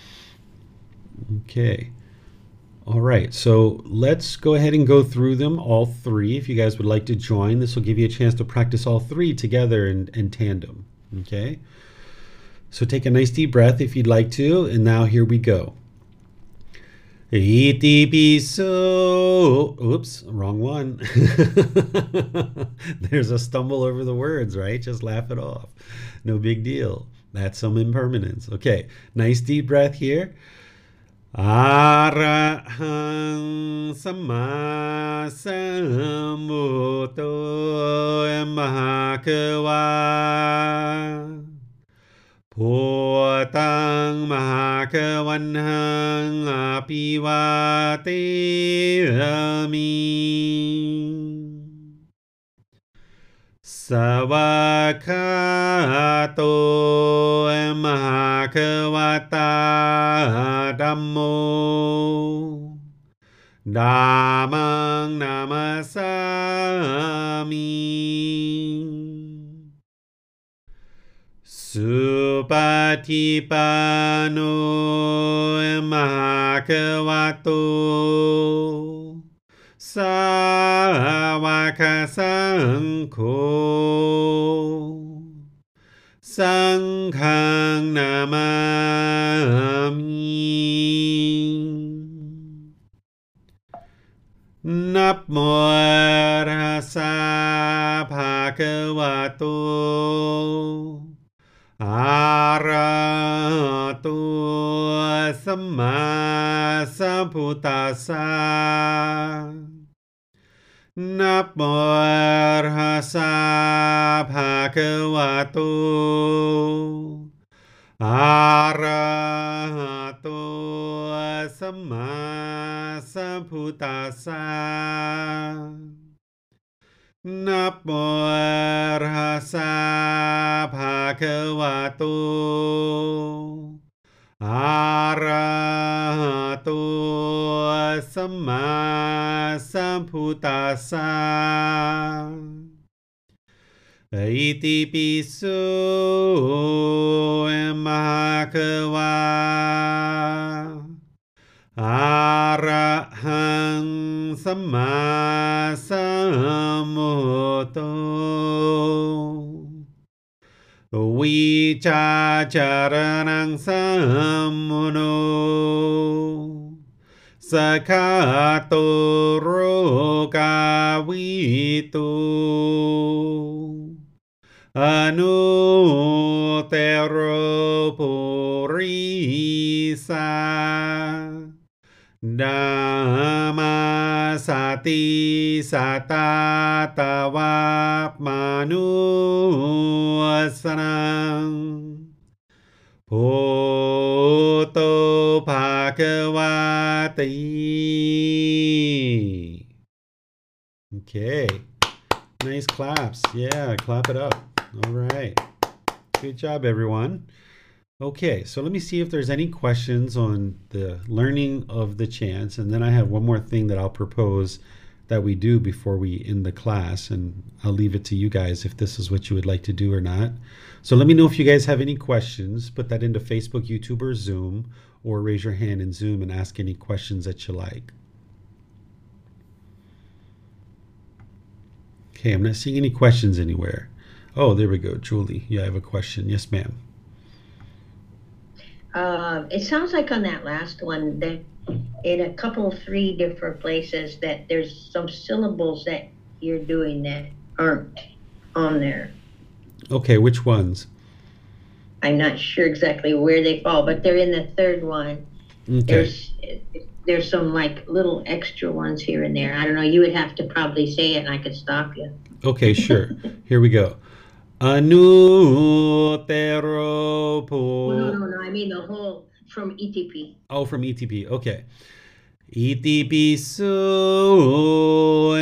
Okay. All right, so let's go ahead and go through them, all three. If you guys would like to join, this will give you a chance to practice all three together in tandem, okay? So take a nice deep breath if you'd like to, and now here we go. Iti piso. Oops, wrong one. There's a stumble over the words, right? Just laugh it off. No big deal. That's some impermanence. Okay, nice deep breath here. Arahang Samma Sambuddho Mahakawa Putang Mahakawanhang Apiwate Sawakato Mahakawata Dhammo Dhammang Namasami Supatipano Mahakavato Sawaka Sangho Sanghang Namami Namo Tassa Bhagavato Arahato Samma Sambuddhassa Namo Tassa Bhagavato Arahato Samma Sambuddhassa Namo Tassa Bhagavato Arahato Samma Sambuddhassa Iti piso Mahakawa Arahang Samma Sambuddho Vicacaranang Sammuno Sakato Rokavito Anutero Purisa Dhamma Sati Satatava Manuasanang Poto Bhagavati. Okay. Nice claps. Yeah, clap it up. All right. Good job, everyone. Okay, so let me see if there's any questions on the learning of the chants, and then I have one more thing that I'll propose that we do before we end the class, and I'll leave it to you guys if this is what you would like to do or not. So let me know if you guys have any questions. Put that into Facebook, YouTube, or Zoom, or raise your hand in Zoom and ask any questions that you like. Okay, I'm not seeing any questions anywhere. Oh, there we go. Julie, yeah, I have a question. Yes, ma'am. It sounds like on that last one that in a couple, 3 different places that there's some syllables that you're doing that aren't on there. Okay, which ones? I'm not sure exactly where they fall, but they're in the third one. Okay. There's some like little extra ones here and there. I don't know. You would have to probably say it, and I could stop you. Okay, sure. Here we go. Anutero po. No. I mean the whole from ETP. Oh, from ETP. Okay. ETP so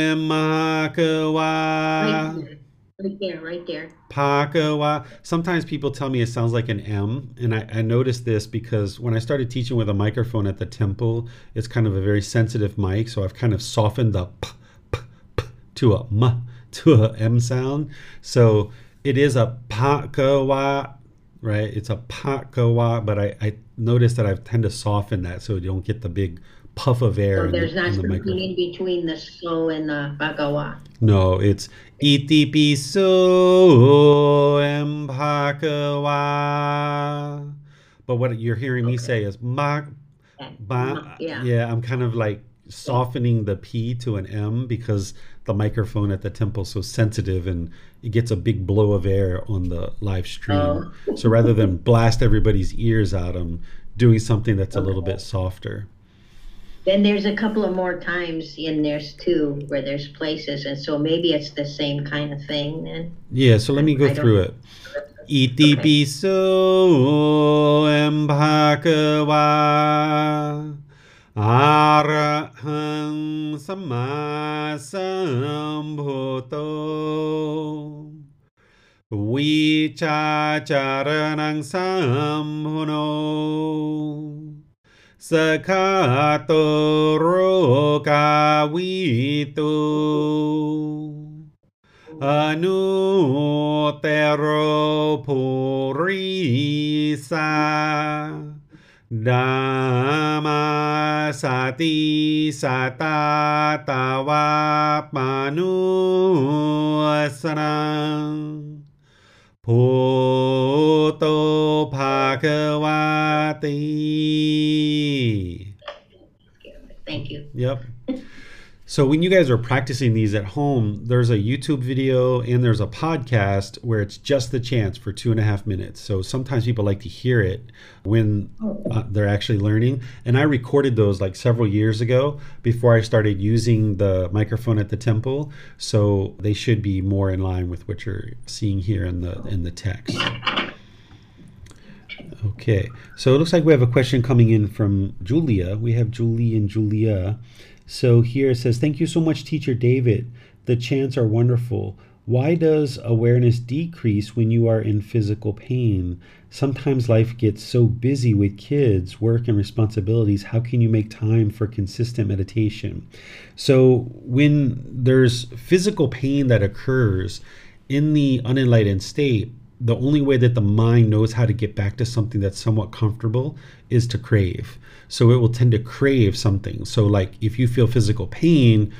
makawa. Right there. Pakawa. Sometimes people tell me it sounds like an M, and I noticed this because when I started teaching with a microphone at the temple, it's kind of a very sensitive mic, so I've kind of softened the p to a m to a M sound. So it is a pakawa, right? It's a pakawa, but I noticed that I tend to soften that so you don't get the big puff of air. So there's not something microphone in between the so and the bhagawa. No, it's iti so and bhagawa. But what you're hearing me say is Okay. Yeah. Yeah, I'm kind of like softening the P to an M because the microphone at the temple is so sensitive and it gets a big blow of air on the live stream. Oh. So rather than blast everybody's ears out, I'm doing something that's a little Okay. bit softer. Then there's a couple of more times in there's two where there's places, and so maybe it's the same kind of thing then. Yeah, so let me go I through don't. it. Iti Okay. piso bhagava arahang samma sambuddho vichacharanang sambuddho sakhato rogavitu Anutero purisa Dhamma sati satatava manuasana Bhuto bhagavati. Thank you. Yep. So when you guys are practicing these at home, there's a YouTube video and there's a podcast where it's just the chants for 2.5 minutes. So sometimes people like to hear it when they're actually learning. And I recorded those like several years ago before I started using the microphone at the temple. So they should be more in line with what you're seeing here in the text. Okay, so it looks like we have a question coming in from Julia. We have Julie and Julia. So here it says, thank you so much, Teacher David. The chants are wonderful. Why does awareness decrease when you are in physical pain? Sometimes life gets so busy with kids, work, and responsibilities. How can you make time for consistent meditation? So when there's physical pain that occurs in the unenlightened state, the only way that the mind knows how to get back to something that's somewhat comfortable is to crave. So it will tend to crave something. So like if you feel physical pain,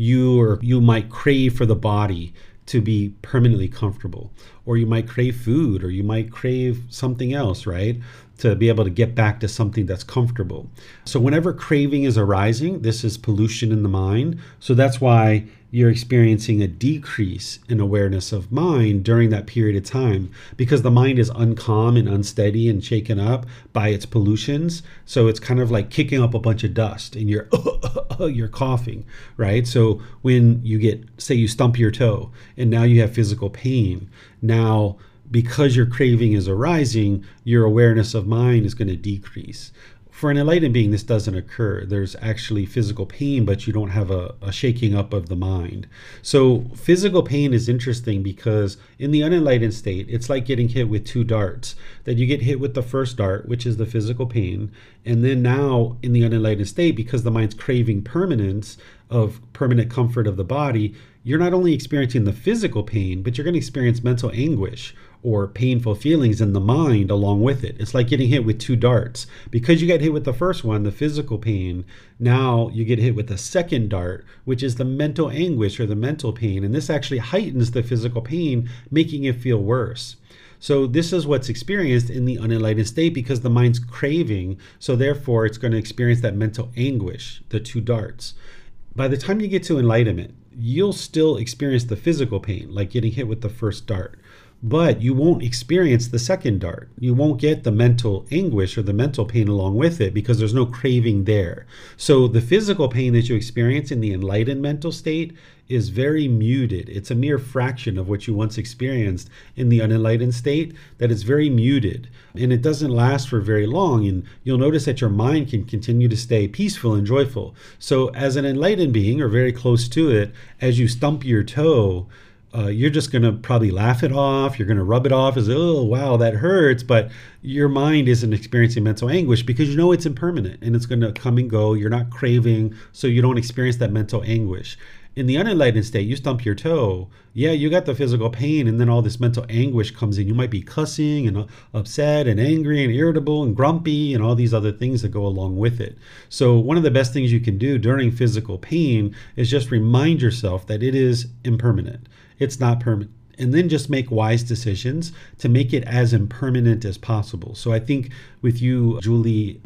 you might crave for the body to be permanently comfortable, or you might crave food, or you might crave something else, right? To be able to get back to something that's comfortable. So whenever craving is arising, this is pollution in the mind. So that's why you're experiencing a decrease in awareness of mind during that period of time, because the mind is uncalm and unsteady and shaken up by its pollutions. So it's kind of like kicking up a bunch of dust and you're coughing, right? So when you get, say you stump your toe and now you have physical pain, now because your craving is arising, your awareness of mind is going to decrease. For an enlightened being, this doesn't occur. There's actually physical pain, but you don't have a shaking up of the mind. So physical pain is interesting because in the unenlightened state, it's like getting hit with two darts. That you get hit with the first dart, which is the physical pain. And then now in the unenlightened state, because the mind's craving permanence of permanent comfort of the body, you're not only experiencing the physical pain, but you're going to experience mental anguish or painful feelings in the mind along with it. It's like getting hit with two darts. Because you got hit with the first one, the physical pain, now you get hit with the second dart, which is the mental anguish or the mental pain. And this actually heightens the physical pain, making it feel worse. So this is what's experienced in the unenlightened state because the mind's craving. So therefore, it's going to experience that mental anguish, the two darts. By the time you get to enlightenment, you'll still experience the physical pain, like getting hit with the first dart. But you won't experience the second dart. You won't get the mental anguish or the mental pain along with it because there's no craving there. So the physical pain that you experience in the enlightened mental state is very muted. It's a mere fraction of what you once experienced in the unenlightened state, that is very muted. And it doesn't last for very long. And you'll notice that your mind can continue to stay peaceful and joyful. So as an enlightened being or very close to it, as you stump your toe, you're just going to probably laugh it off. You're going to rub it off as, oh, wow, that hurts. But your mind isn't experiencing mental anguish because you know it's impermanent and it's going to come and go. You're not craving, so you don't experience that mental anguish. In the unenlightened state, you stump your toe. Yeah, you got the physical pain, and then all this mental anguish comes in. You might be cussing and upset and angry and irritable and grumpy and all these other things that go along with it. So one of the best things you can do during physical pain is just remind yourself that it is impermanent. It's not permanent. And then just make wise decisions to make it as impermanent as possible. So I think with you, Julie, you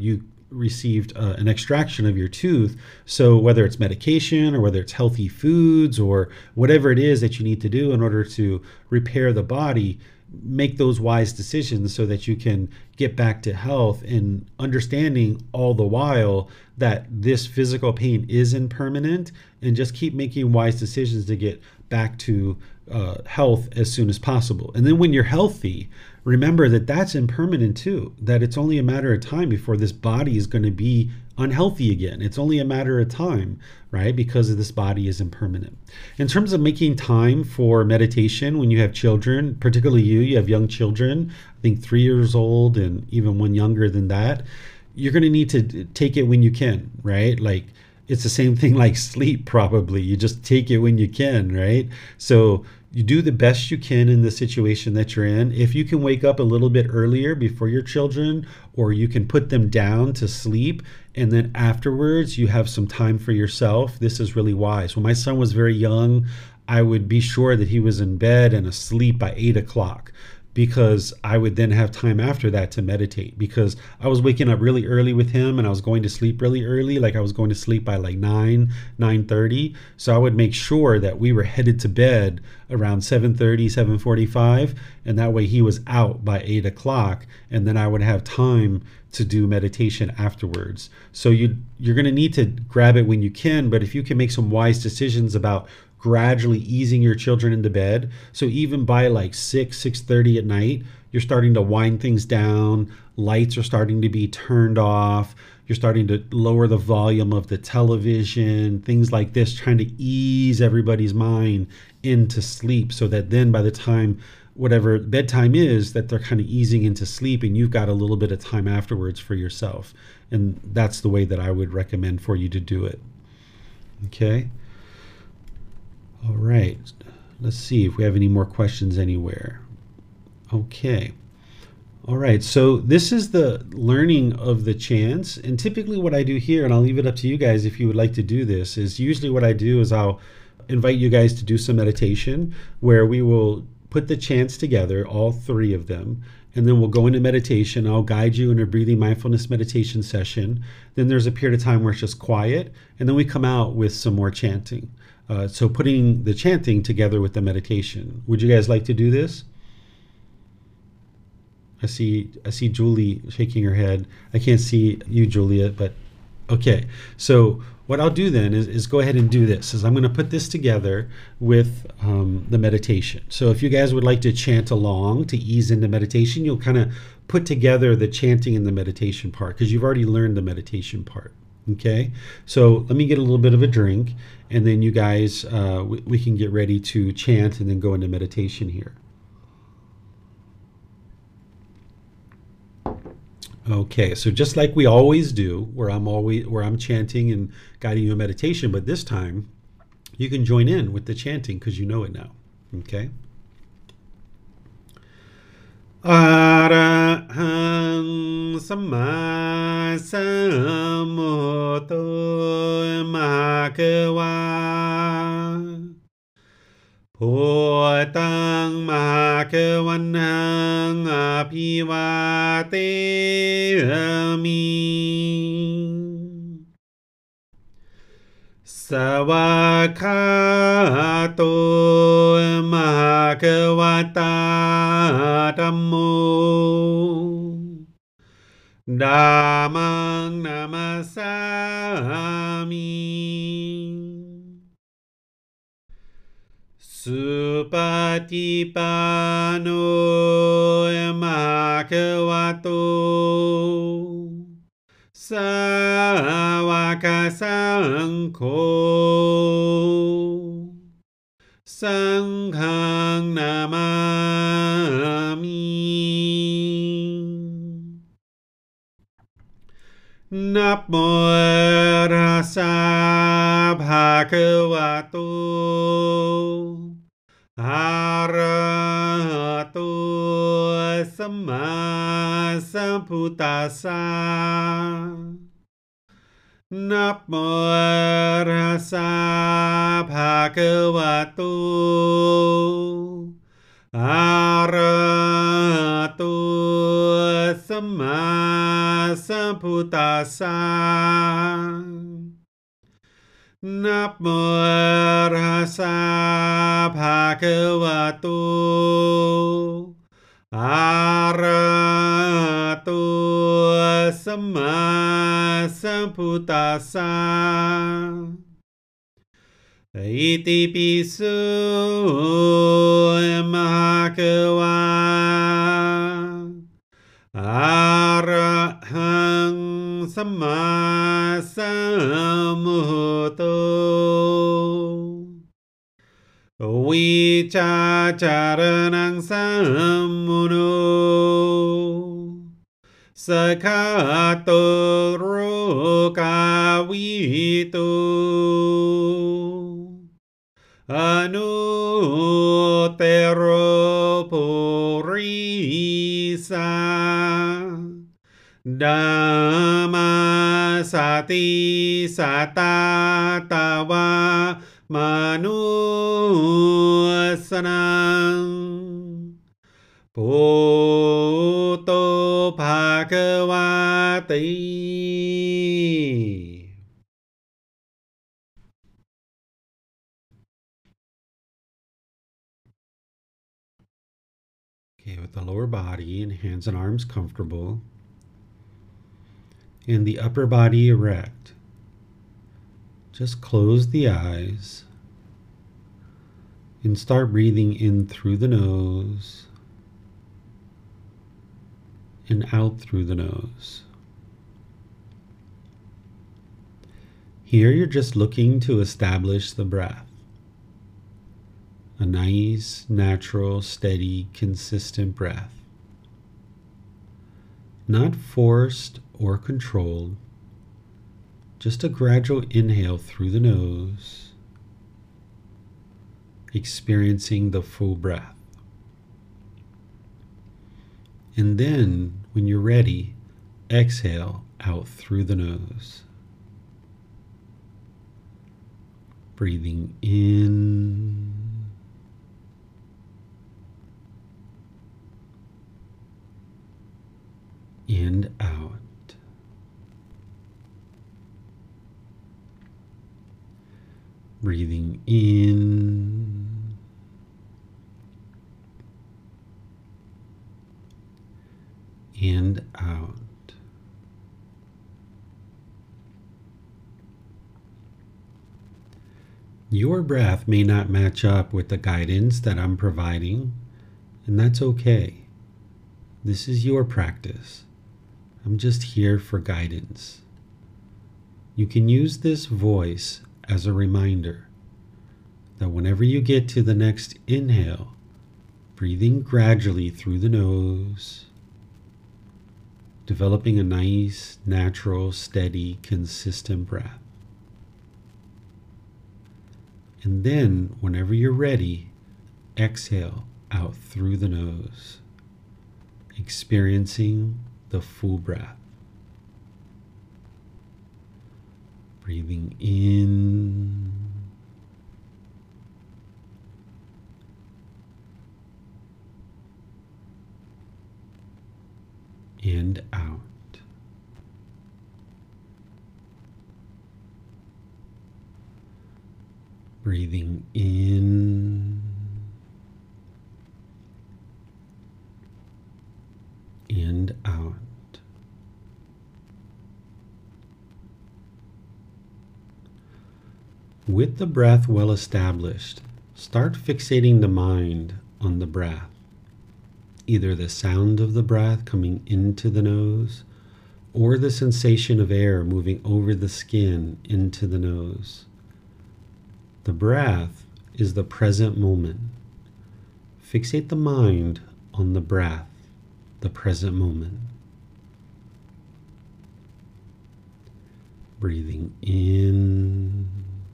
received an extraction of your tooth. So whether it's medication or whether it's healthy foods or whatever it is that you need to do in order to repair the body, make those wise decisions so that you can get back to health, and understanding all the while that this physical pain is impermanent, and just keep making wise decisions to get back to health as soon as possible. And then when you're healthy, remember that that's impermanent too, that it's only a matter of time before this body is going to be unhealthy again. It's only a matter of time, right? Because this body is impermanent. In terms of making time for meditation, when you have children, particularly you have young children, I think 3 years old and even one younger than that, you're going to need to take it when you can, right? Like, it's the same thing like sleep, probably. You just take it when you can, right? So you do the best you can in the situation that you're in. If you can wake up a little bit earlier before your children, or you can put them down to sleep, and then afterwards you have some time for yourself, this is really wise. When my son was very young, I would be sure that he was in bed and asleep by 8 o'clock, because I would then have time after that to meditate, because I was waking up really early with him and I was going to sleep really early. Like, I was going to sleep by like 9:30. So I would make sure that we were headed to bed around 7:30, 7:45, and that way he was out by 8 o'clock, and then I would have time to do meditation afterwards. So you're going to need to grab it when you can, but if you can make some wise decisions about gradually easing your children into bed. So even by like 6:30 at night, you're starting to wind things down. Lights are starting to be turned off. You're starting to lower the volume of the television, things like this, trying to ease everybody's mind into sleep, so that then by the time whatever bedtime is, that they're kind of easing into sleep, and you've got a little bit of time afterwards for yourself. And that's the way that I would recommend for you to do it. Okay. All right, let's see if we have any more questions anywhere. Okay. All right, so this is the learning of the chants. And typically what I do here, and I'll leave it up to you guys if you would like to do this, is usually what I do is I'll invite you guys to do some meditation where we will put the chants together, all 3 of them, and then we'll go into meditation. I'll guide you in a breathing mindfulness meditation session. Then there's a period of time where it's just quiet, and then we come out with some more chanting. So putting the chanting together with the meditation. Would you guys like to do this? I see Julie shaking her head. I can't see you, Julia, but okay. So what I'll do then is go ahead and do this. I'm going to put this together with the meditation. So if you guys would like to chant along to ease into meditation, you'll kind of put together the chanting and the meditation part, because you've already learned the meditation part. Okay, so let me get a little bit of a drink, and then you guys, we can get ready to chant and then go into meditation here. Okay, so just like we always do, where I'm chanting and guiding you in meditation, but this time you can join in with the chanting because you know it now. Okay. Arahang Samma Sambuddho Bhagava Bhutang Bhagavanang Abhivateyami Savakato Bhagavata Dhammo Dhammang Namasami Supatipano Bhagavato Sāvaka Saṅkho Sanghang Namami Namo Tassa Bhagavato Arahato Samma Sambuddhassa Namo Tassa Bhagavato Arahato Samma Sambuddhassa พุทธัสสะนะโมตัสสะภะคะวะโตอะระหะโตสัมมาสัมพุทธัสสะอิติปิโสมะภะคะวะอะระหังสัมมาสัมพุทโธวิชาจารณังสัมมุโนสกขาโตโรกาวิโตอนุเตโรปุริสาดัมมาสติสัตตาตาวามนุสนังพุทโธภะคะวะติ Okay, with the lower body and hands and arms comfortable, and the upper body erect, just close the eyes and start breathing in through the nose and out through the nose. Here you're just looking to establish the breath. A nice, natural, steady, consistent breath. Not forced or controlled, just a gradual inhale through the nose, experiencing the full breath. And then, when you're ready, exhale out through the nose. Breathing in and out. Breathing in and out. Your breath may not match up with the guidance that I'm providing, and that's okay. This is your practice. I'm just here for guidance. You can use this voice as a reminder that whenever you get to the next inhale, breathing gradually through the nose, developing a nice, natural, steady, consistent breath. And then, whenever you're ready, exhale out through the nose, experiencing the full breath. Breathing in and out. Breathing in and out. With the breath well established, start fixating the mind on the breath, either the sound of the breath coming into the nose or the sensation of air moving over the skin into the nose. The breath is the present moment. Fixate the mind on the breath, the present moment. Breathing in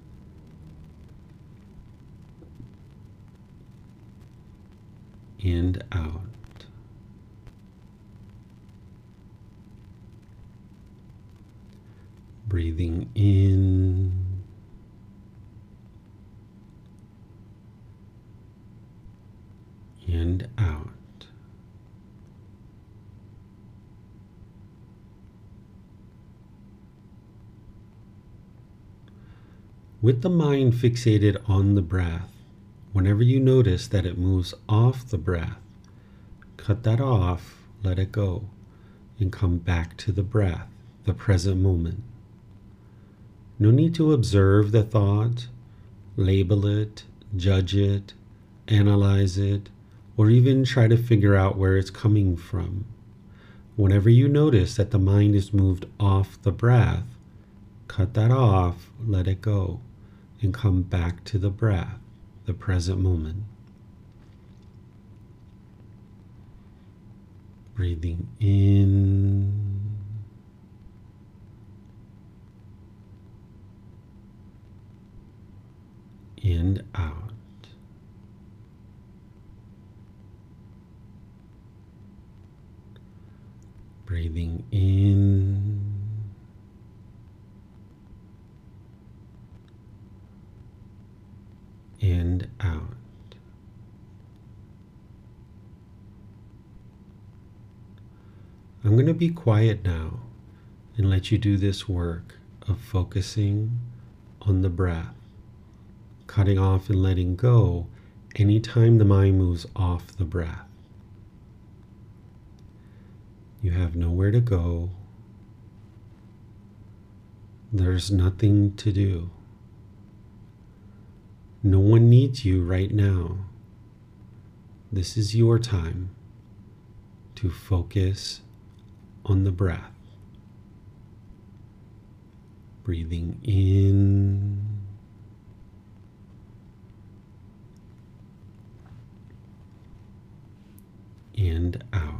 and out. Breathing in and out. With the mind fixated on the breath, whenever you notice that it moves off the breath, cut that off, let it go, and come back to the breath, the present moment. No need to observe the thought, label it, judge it, analyze it, or even try to figure out where it's coming from. Whenever you notice that the mind is moved off the breath, cut that off, let it go, and come back to the breath, the present moment. Breathing in and out. Breathing in and out. I'm going to be quiet now and let you do this work of focusing on the breath, cutting off and letting go anytime the mind moves off the breath. You have nowhere to go. There's nothing to do. No one needs you right now. This is your time to focus on the breath. Breathing in and out.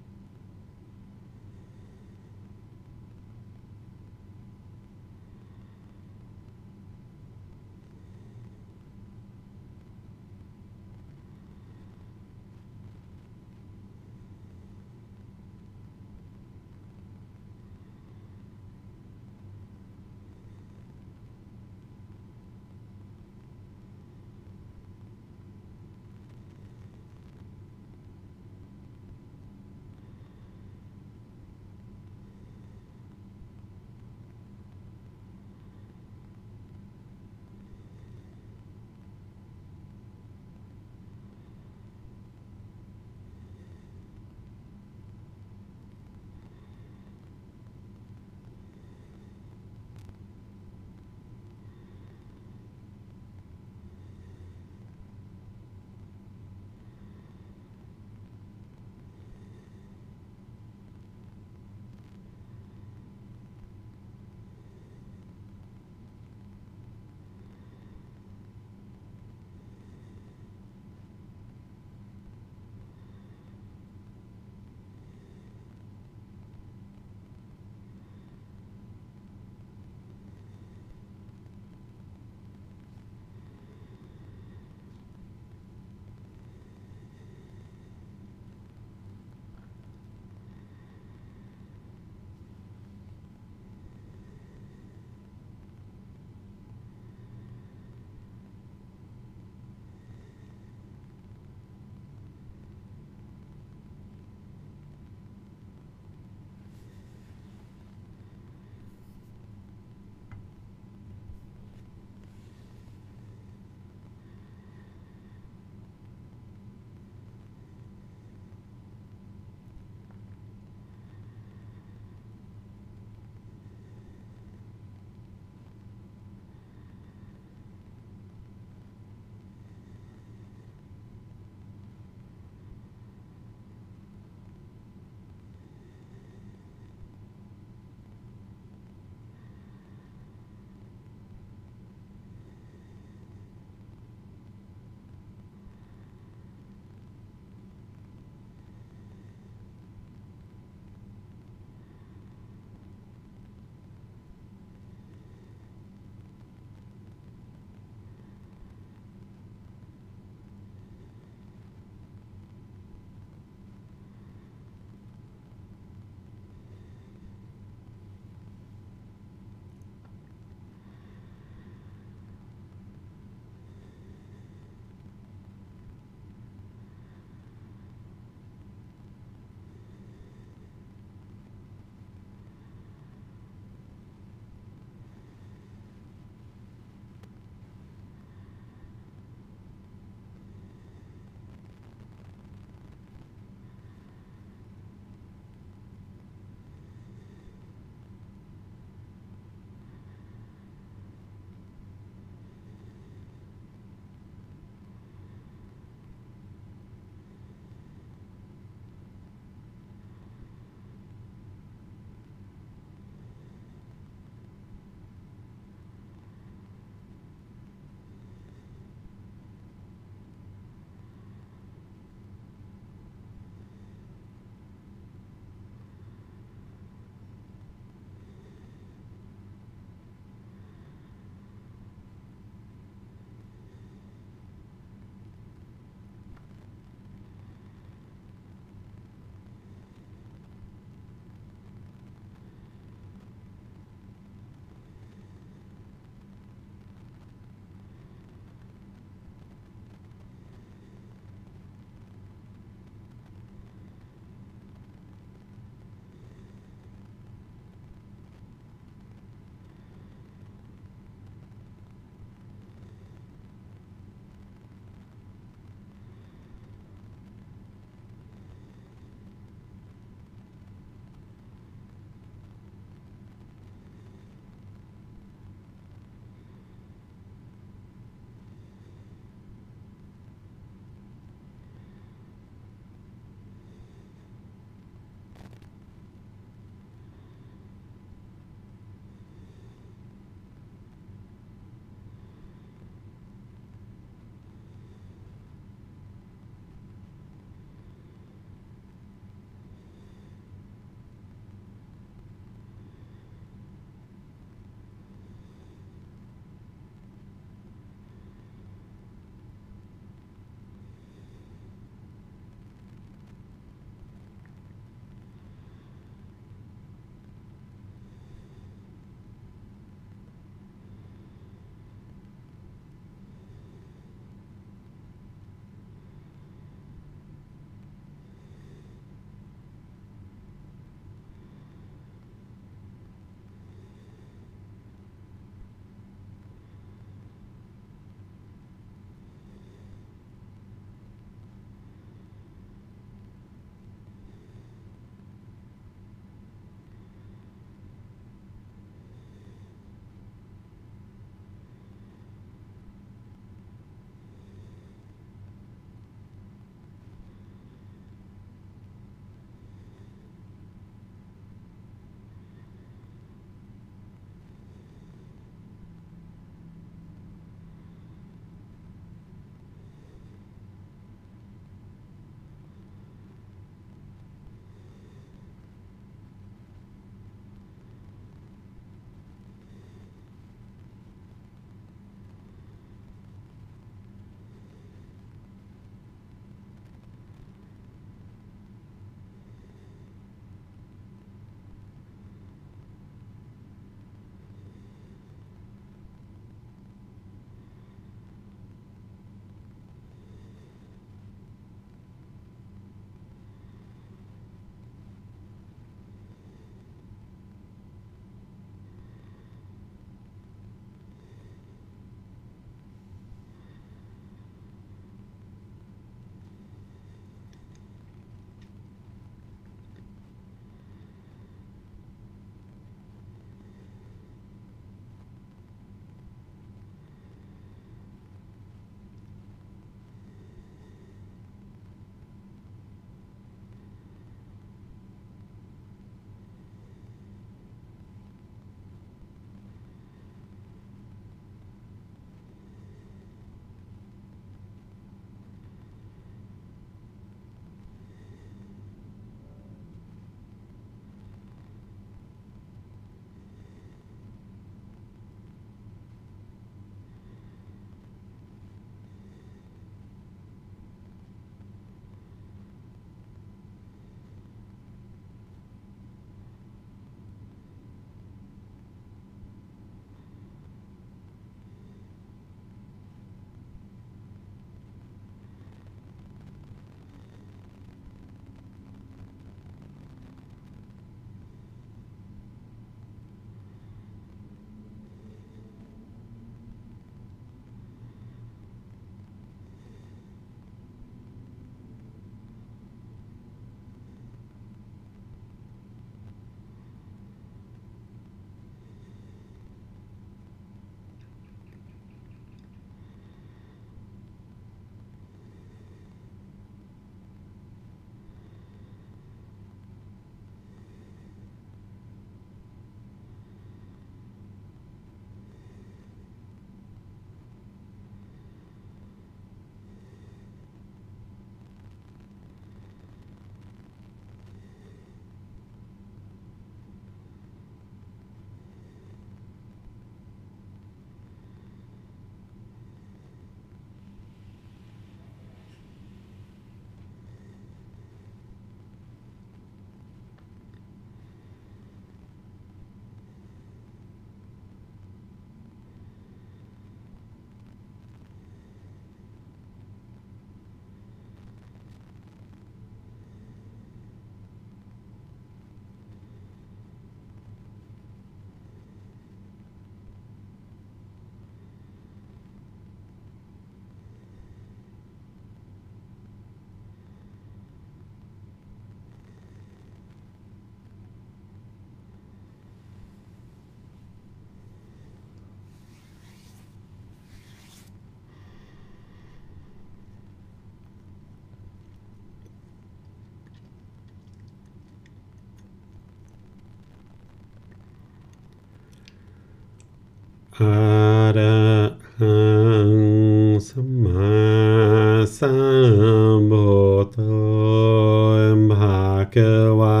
อะระหังสัมมาสัมพุทโธภะคะวา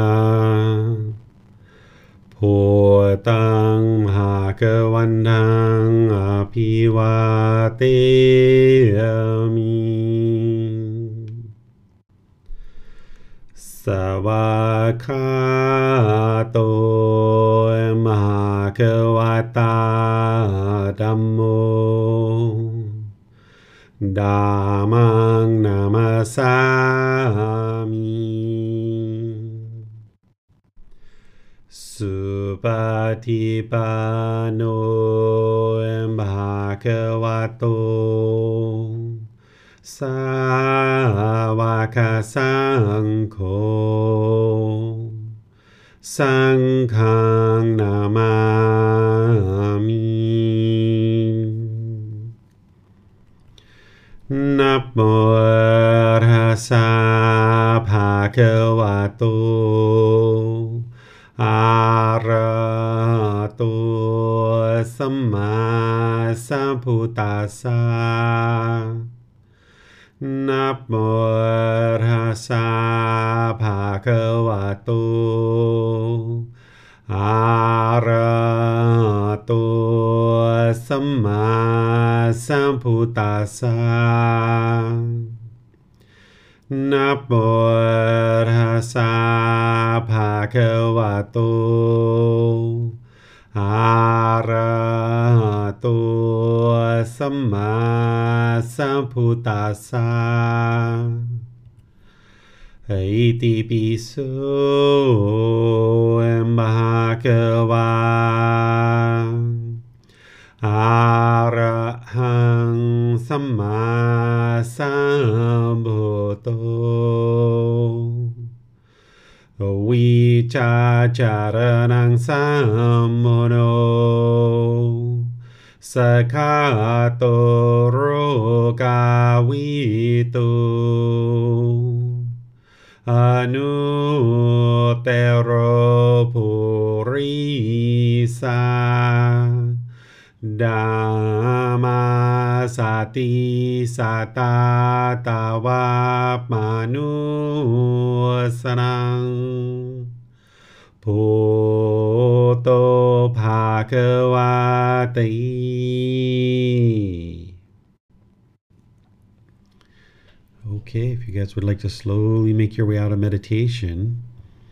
พุทธังภะคะวันตังอภิวาเทมิสวากขาโตมหาควตาธัมโมธัมมังนามัสสามิสุปฏิปันโนภะคะวะโตสาวกสังโฆสังฆังนามามินะโมตัสสะภะคะวะโตอะระหะโตสัมมาสัมพุทธัสสะนะโมตัสสะภะคะวะโตอะระหะโตสัมมาสัมพุทธัสสะนะโมตัสสะภะคะวะโตอะระหะโตสัมมาสัมพุทธัสสะอิติปิโสภะคะวะอะระหังสัมมาสัมพุทโธวิชาจารณังสัมโมโนสคาโตโรกาวิโตอนุเตโรปุริสาดามาสติสัตตาตาวามานุสนังพุทโธภะคะวะติ Okay, if you guys would like to slowly make your way out of meditation,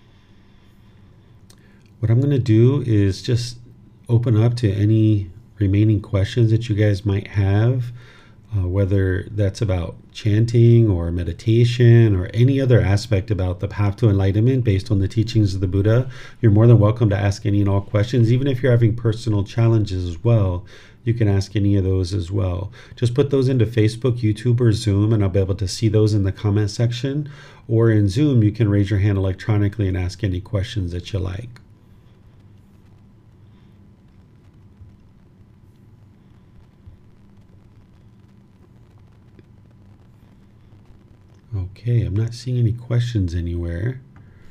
what I'm going to do is just open up to any remaining questions that you guys might have, whether that's about chanting or meditation or any other aspect about the path to enlightenment based on the teachings of the Buddha. You're more than welcome to ask any and all questions. Even if you're having personal challenges as well, you can ask any of those as well. Just put those into Facebook, YouTube, or Zoom, and I'll be able to see those in the comment section. Or in Zoom, you can raise your hand electronically and ask any questions that you like. Okay, I'm not seeing any questions anywhere.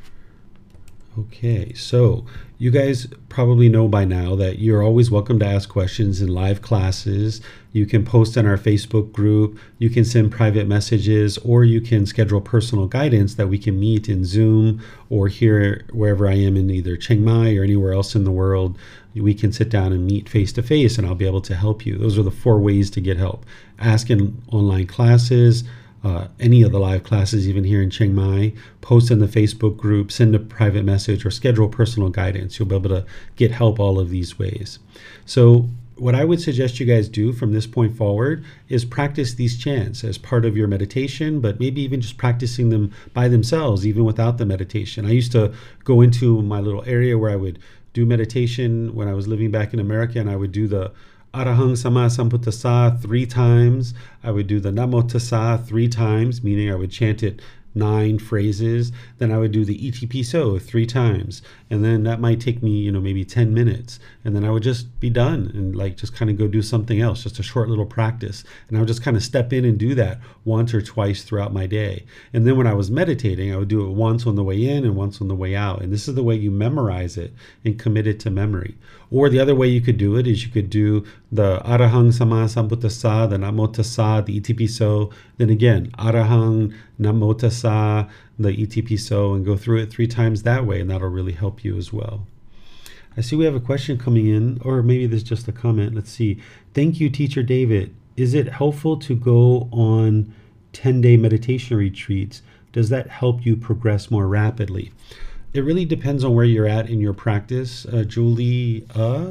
Okay, so you guys probably know by now that you're always welcome to ask questions in live classes. You can post in our Facebook group, you can send private messages, or you can schedule personal guidance that we can meet in Zoom or here wherever I am in either Chiang Mai or anywhere else in the world. We can sit down and meet face to face and I'll be able to help you. Those are the 4 ways to get help. Ask in online classes, any of the live classes, even here in Chiang Mai, post in the Facebook group, send a private message, or schedule personal guidance. You'll be able to get help all of these ways. So what I would suggest you guys do from this point forward is practice these chants as part of your meditation, but maybe even just practicing them by themselves, even without the meditation. I used to go into my little area where I would do meditation when I was living back in America, and I would do the Arahang Sama Sambuddhasa 3 times. I would do the Namo Tassa 3 times, meaning I would chant it 9 phrases. Then I would do the Iti Piso 3 times. And then that might take me, maybe 10 minutes. And then I would just be done and like just kind of go do something else, just a short little practice. And I would just kind of step in and do that once or twice throughout my day. And then when I was meditating, I would do it once on the way in and once on the way out. And this is the way you memorize it and commit it to memory. Or the other way you could do it is you could do the Arahang Sama Sambuddhassa, the Namo Tassa, the Itipiso. Then again, Arahang, Namo Tassa, the Itipiso, and go through it 3 times that way, and that'll really help you as well. I see we have a question coming in, or maybe there's just a comment. Let's see. Thank you, Teacher David. Is it helpful to go on 10-day meditation retreats? Does that help you progress more rapidly? It really depends on where you're at in your practice, Julia.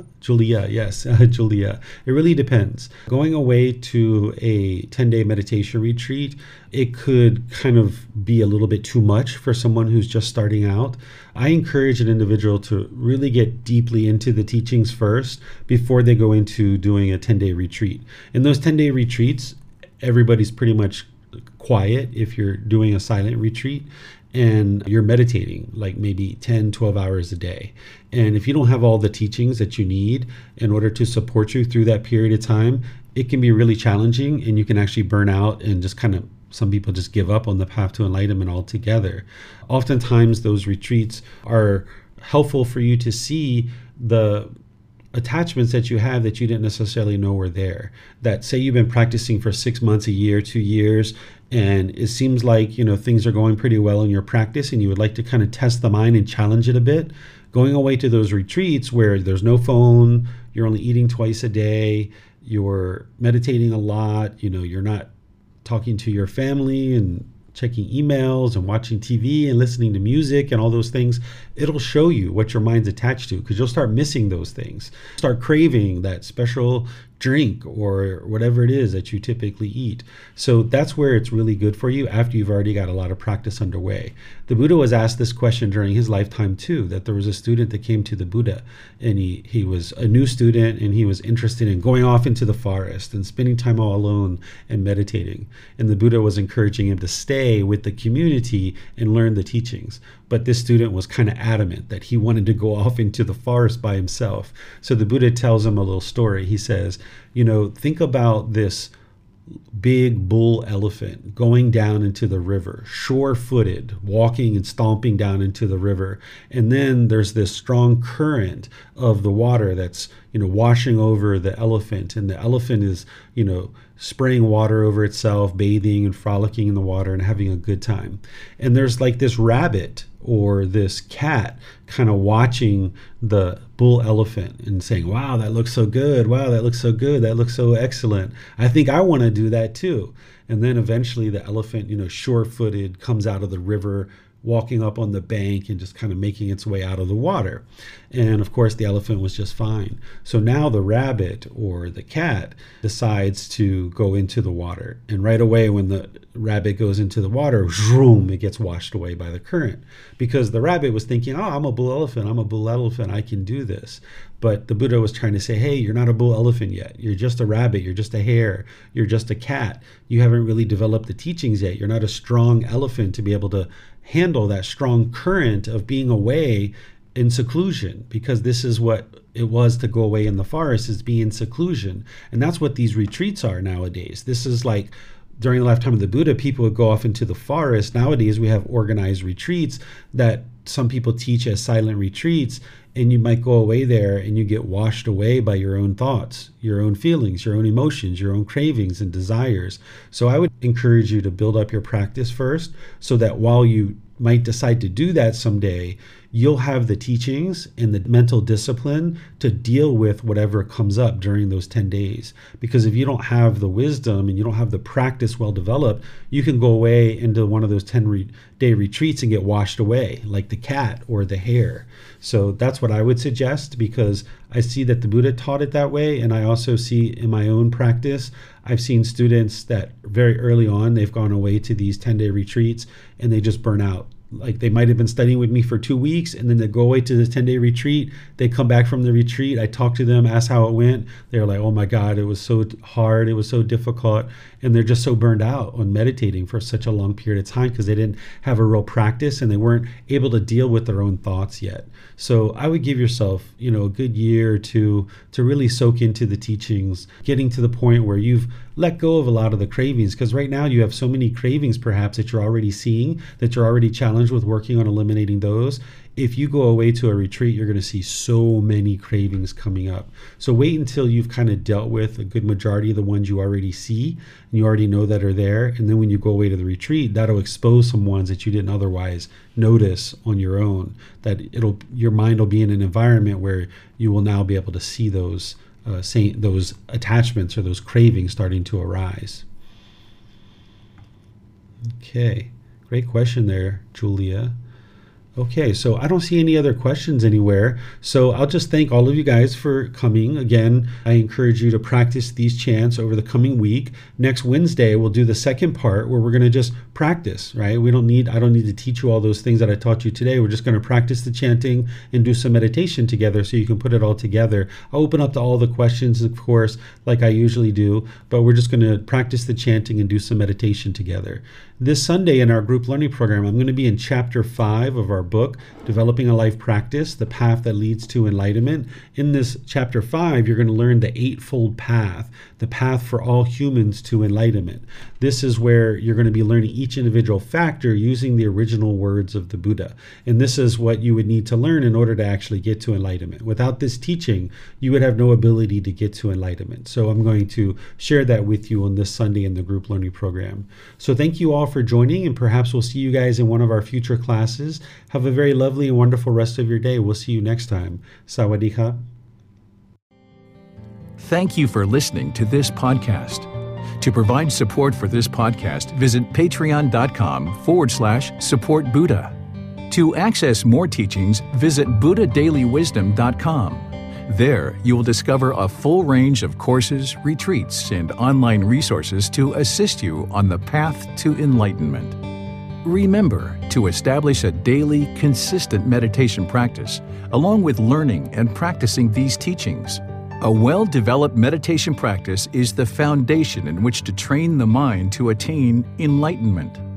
It really depends. Going away to a 10-day meditation retreat, it could kind of be a little bit too much for someone who's just starting out. I encourage an individual to really get deeply into the teachings first before they go into doing a 10-day retreat. In those 10-day retreats, everybody's pretty much quiet if you're doing a silent retreat. And you're meditating like maybe 10, 12 hours a day. And if you don't have all the teachings that you need in order to support you through that period of time, it can be really challenging and you can actually burn out and just kind of, some people just give up on the path to enlightenment altogether. Oftentimes those retreats are helpful for you to see the attachments that you have that you didn't necessarily know were there. That say you've been practicing for 6 months, a year, 2 years, and it seems like, things are going pretty well in your practice and you would like to kind of test the mind and challenge it a bit. Going away to those retreats where there's no phone, you're only eating twice a day, you're meditating a lot, you're not talking to your family and checking emails and watching TV and listening to music and all those things, it'll show you what your mind's attached to, because you'll start missing those things. Start craving that special drink or whatever it is that you typically eat. So that's where it's really good for you after you've already got a lot of practice underway. The Buddha was asked this question during his lifetime too, that there was a student that came to the Buddha and he was a new student and he was interested in going off into the forest and spending time all alone and meditating. And the Buddha was encouraging him to stay with the community and learn the teachings. But this student was kind of adamant that he wanted to go off into the forest by himself. So the Buddha tells him a little story. He says, think about this big bull elephant going down into the river, sure-footed, walking and stomping down into the river. And then there's this strong current of the water that's, washing over the elephant. And the elephant is, spraying water over itself, bathing and frolicking in the water and having a good time. And there's like this rabbit or this cat kind of watching the bull elephant and saying, wow, that looks so good. Wow, that looks so good. That looks so excellent. I think I want to do that too. And then eventually the elephant, sure-footed, comes out of the river, walking up on the bank and just kind of making its way out of the water. And of course, the elephant was just fine. So now the rabbit or the cat decides to go into the water. And right away, when the rabbit goes into the water, vroom, it gets washed away by the current. Because the rabbit was thinking, oh, I'm a bull elephant, I can do this. But the Buddha was trying to say, hey, you're not a bull elephant yet. You're just a rabbit. You're just a hare. You're just a cat. You haven't really developed the teachings yet. You're not a strong elephant to be able to handle that strong current of being away in seclusion, because this is what it was to go away in the forest, is be in seclusion. And that's what these retreats are nowadays. This is like during the lifetime of the Buddha, people would go off into the forest. Nowadays, we have organized retreats that some people teach as silent retreats, and you might go away there and you get washed away by your own thoughts, your own feelings, your own emotions, your own cravings and desires. So I would encourage you to build up your practice first, so that while you might decide to do that someday, you'll have the teachings and the mental discipline to deal with whatever comes up during those 10 days. Because if you don't have the wisdom and you don't have the practice well developed, you can go away into one of those 10-day retreats and get washed away like the cat or the hare. So that's what I would suggest, because I see that the Buddha taught it that way. And I also see in my own practice, I've seen students that very early on, they've gone away to these 10-day retreats and they just burn out. like they might have been studying with me for 2 weeks, and then they go away to the 10-day retreat. They come back from the retreat. I talk to them, ask how it went. They're like, oh my God, it was so hard. It was so difficult. And they're just so burned out on meditating for such a long period of time because they didn't have a real practice and they weren't able to deal with their own thoughts yet. So I would give yourself, a good year or two to really soak into the teachings, getting to the point where you've let go of a lot of the cravings, because right now you have so many cravings perhaps that you're already seeing, that you're already challenged with working on eliminating those. If you go away to a retreat, you're going to see so many cravings coming up. So wait until you've kind of dealt with a good majority of the ones you already see and you already know that are there. And then when you go away to the retreat, that'll expose some ones that you didn't otherwise notice on your own. That your mind will be in an environment where you will now be able to see those attachments or those cravings starting to arise. Okay, great question there, Julia. Okay, so I don't see any other questions anywhere. So I'll just thank all of you guys for coming. Again, I encourage you to practice these chants over the coming week. Next Wednesday, we'll do the second part where we're going to just practice, right? I don't need to teach you all those things that I taught you today. We're just going to practice the chanting and do some meditation together so you can put it all together. I'll open up to all the questions, of course, like I usually do, but we're just going to practice the chanting and do some meditation together. This Sunday in our group learning program, I'm going to be in chapter 5 of our book, Developing a Life Practice, The Path That Leads to Enlightenment. In this chapter 5, you're going to learn the Eightfold Path, the path for all humans to enlightenment. This is where you're going to be learning each individual factor using the original words of the Buddha. And this is what you would need to learn in order to actually get to enlightenment. Without this teaching, you would have no ability to get to enlightenment. So I'm going to share that with you on this Sunday in the group learning program. So thank you all for joining, and perhaps we'll see you guys in one of our future classes. Have a very lovely and wonderful rest of your day. We'll see you next time. Sawadee ka. Thank you for listening to this podcast. To provide support for this podcast, visit patreon.com/support Buddha. To access more teachings, visit buddhadailywisdom.com. There, you will discover a full range of courses, retreats, and online resources to assist you on the path to enlightenment. Remember to establish a daily, consistent meditation practice, along with learning and practicing these teachings. A well-developed meditation practice is the foundation in which to train the mind to attain enlightenment.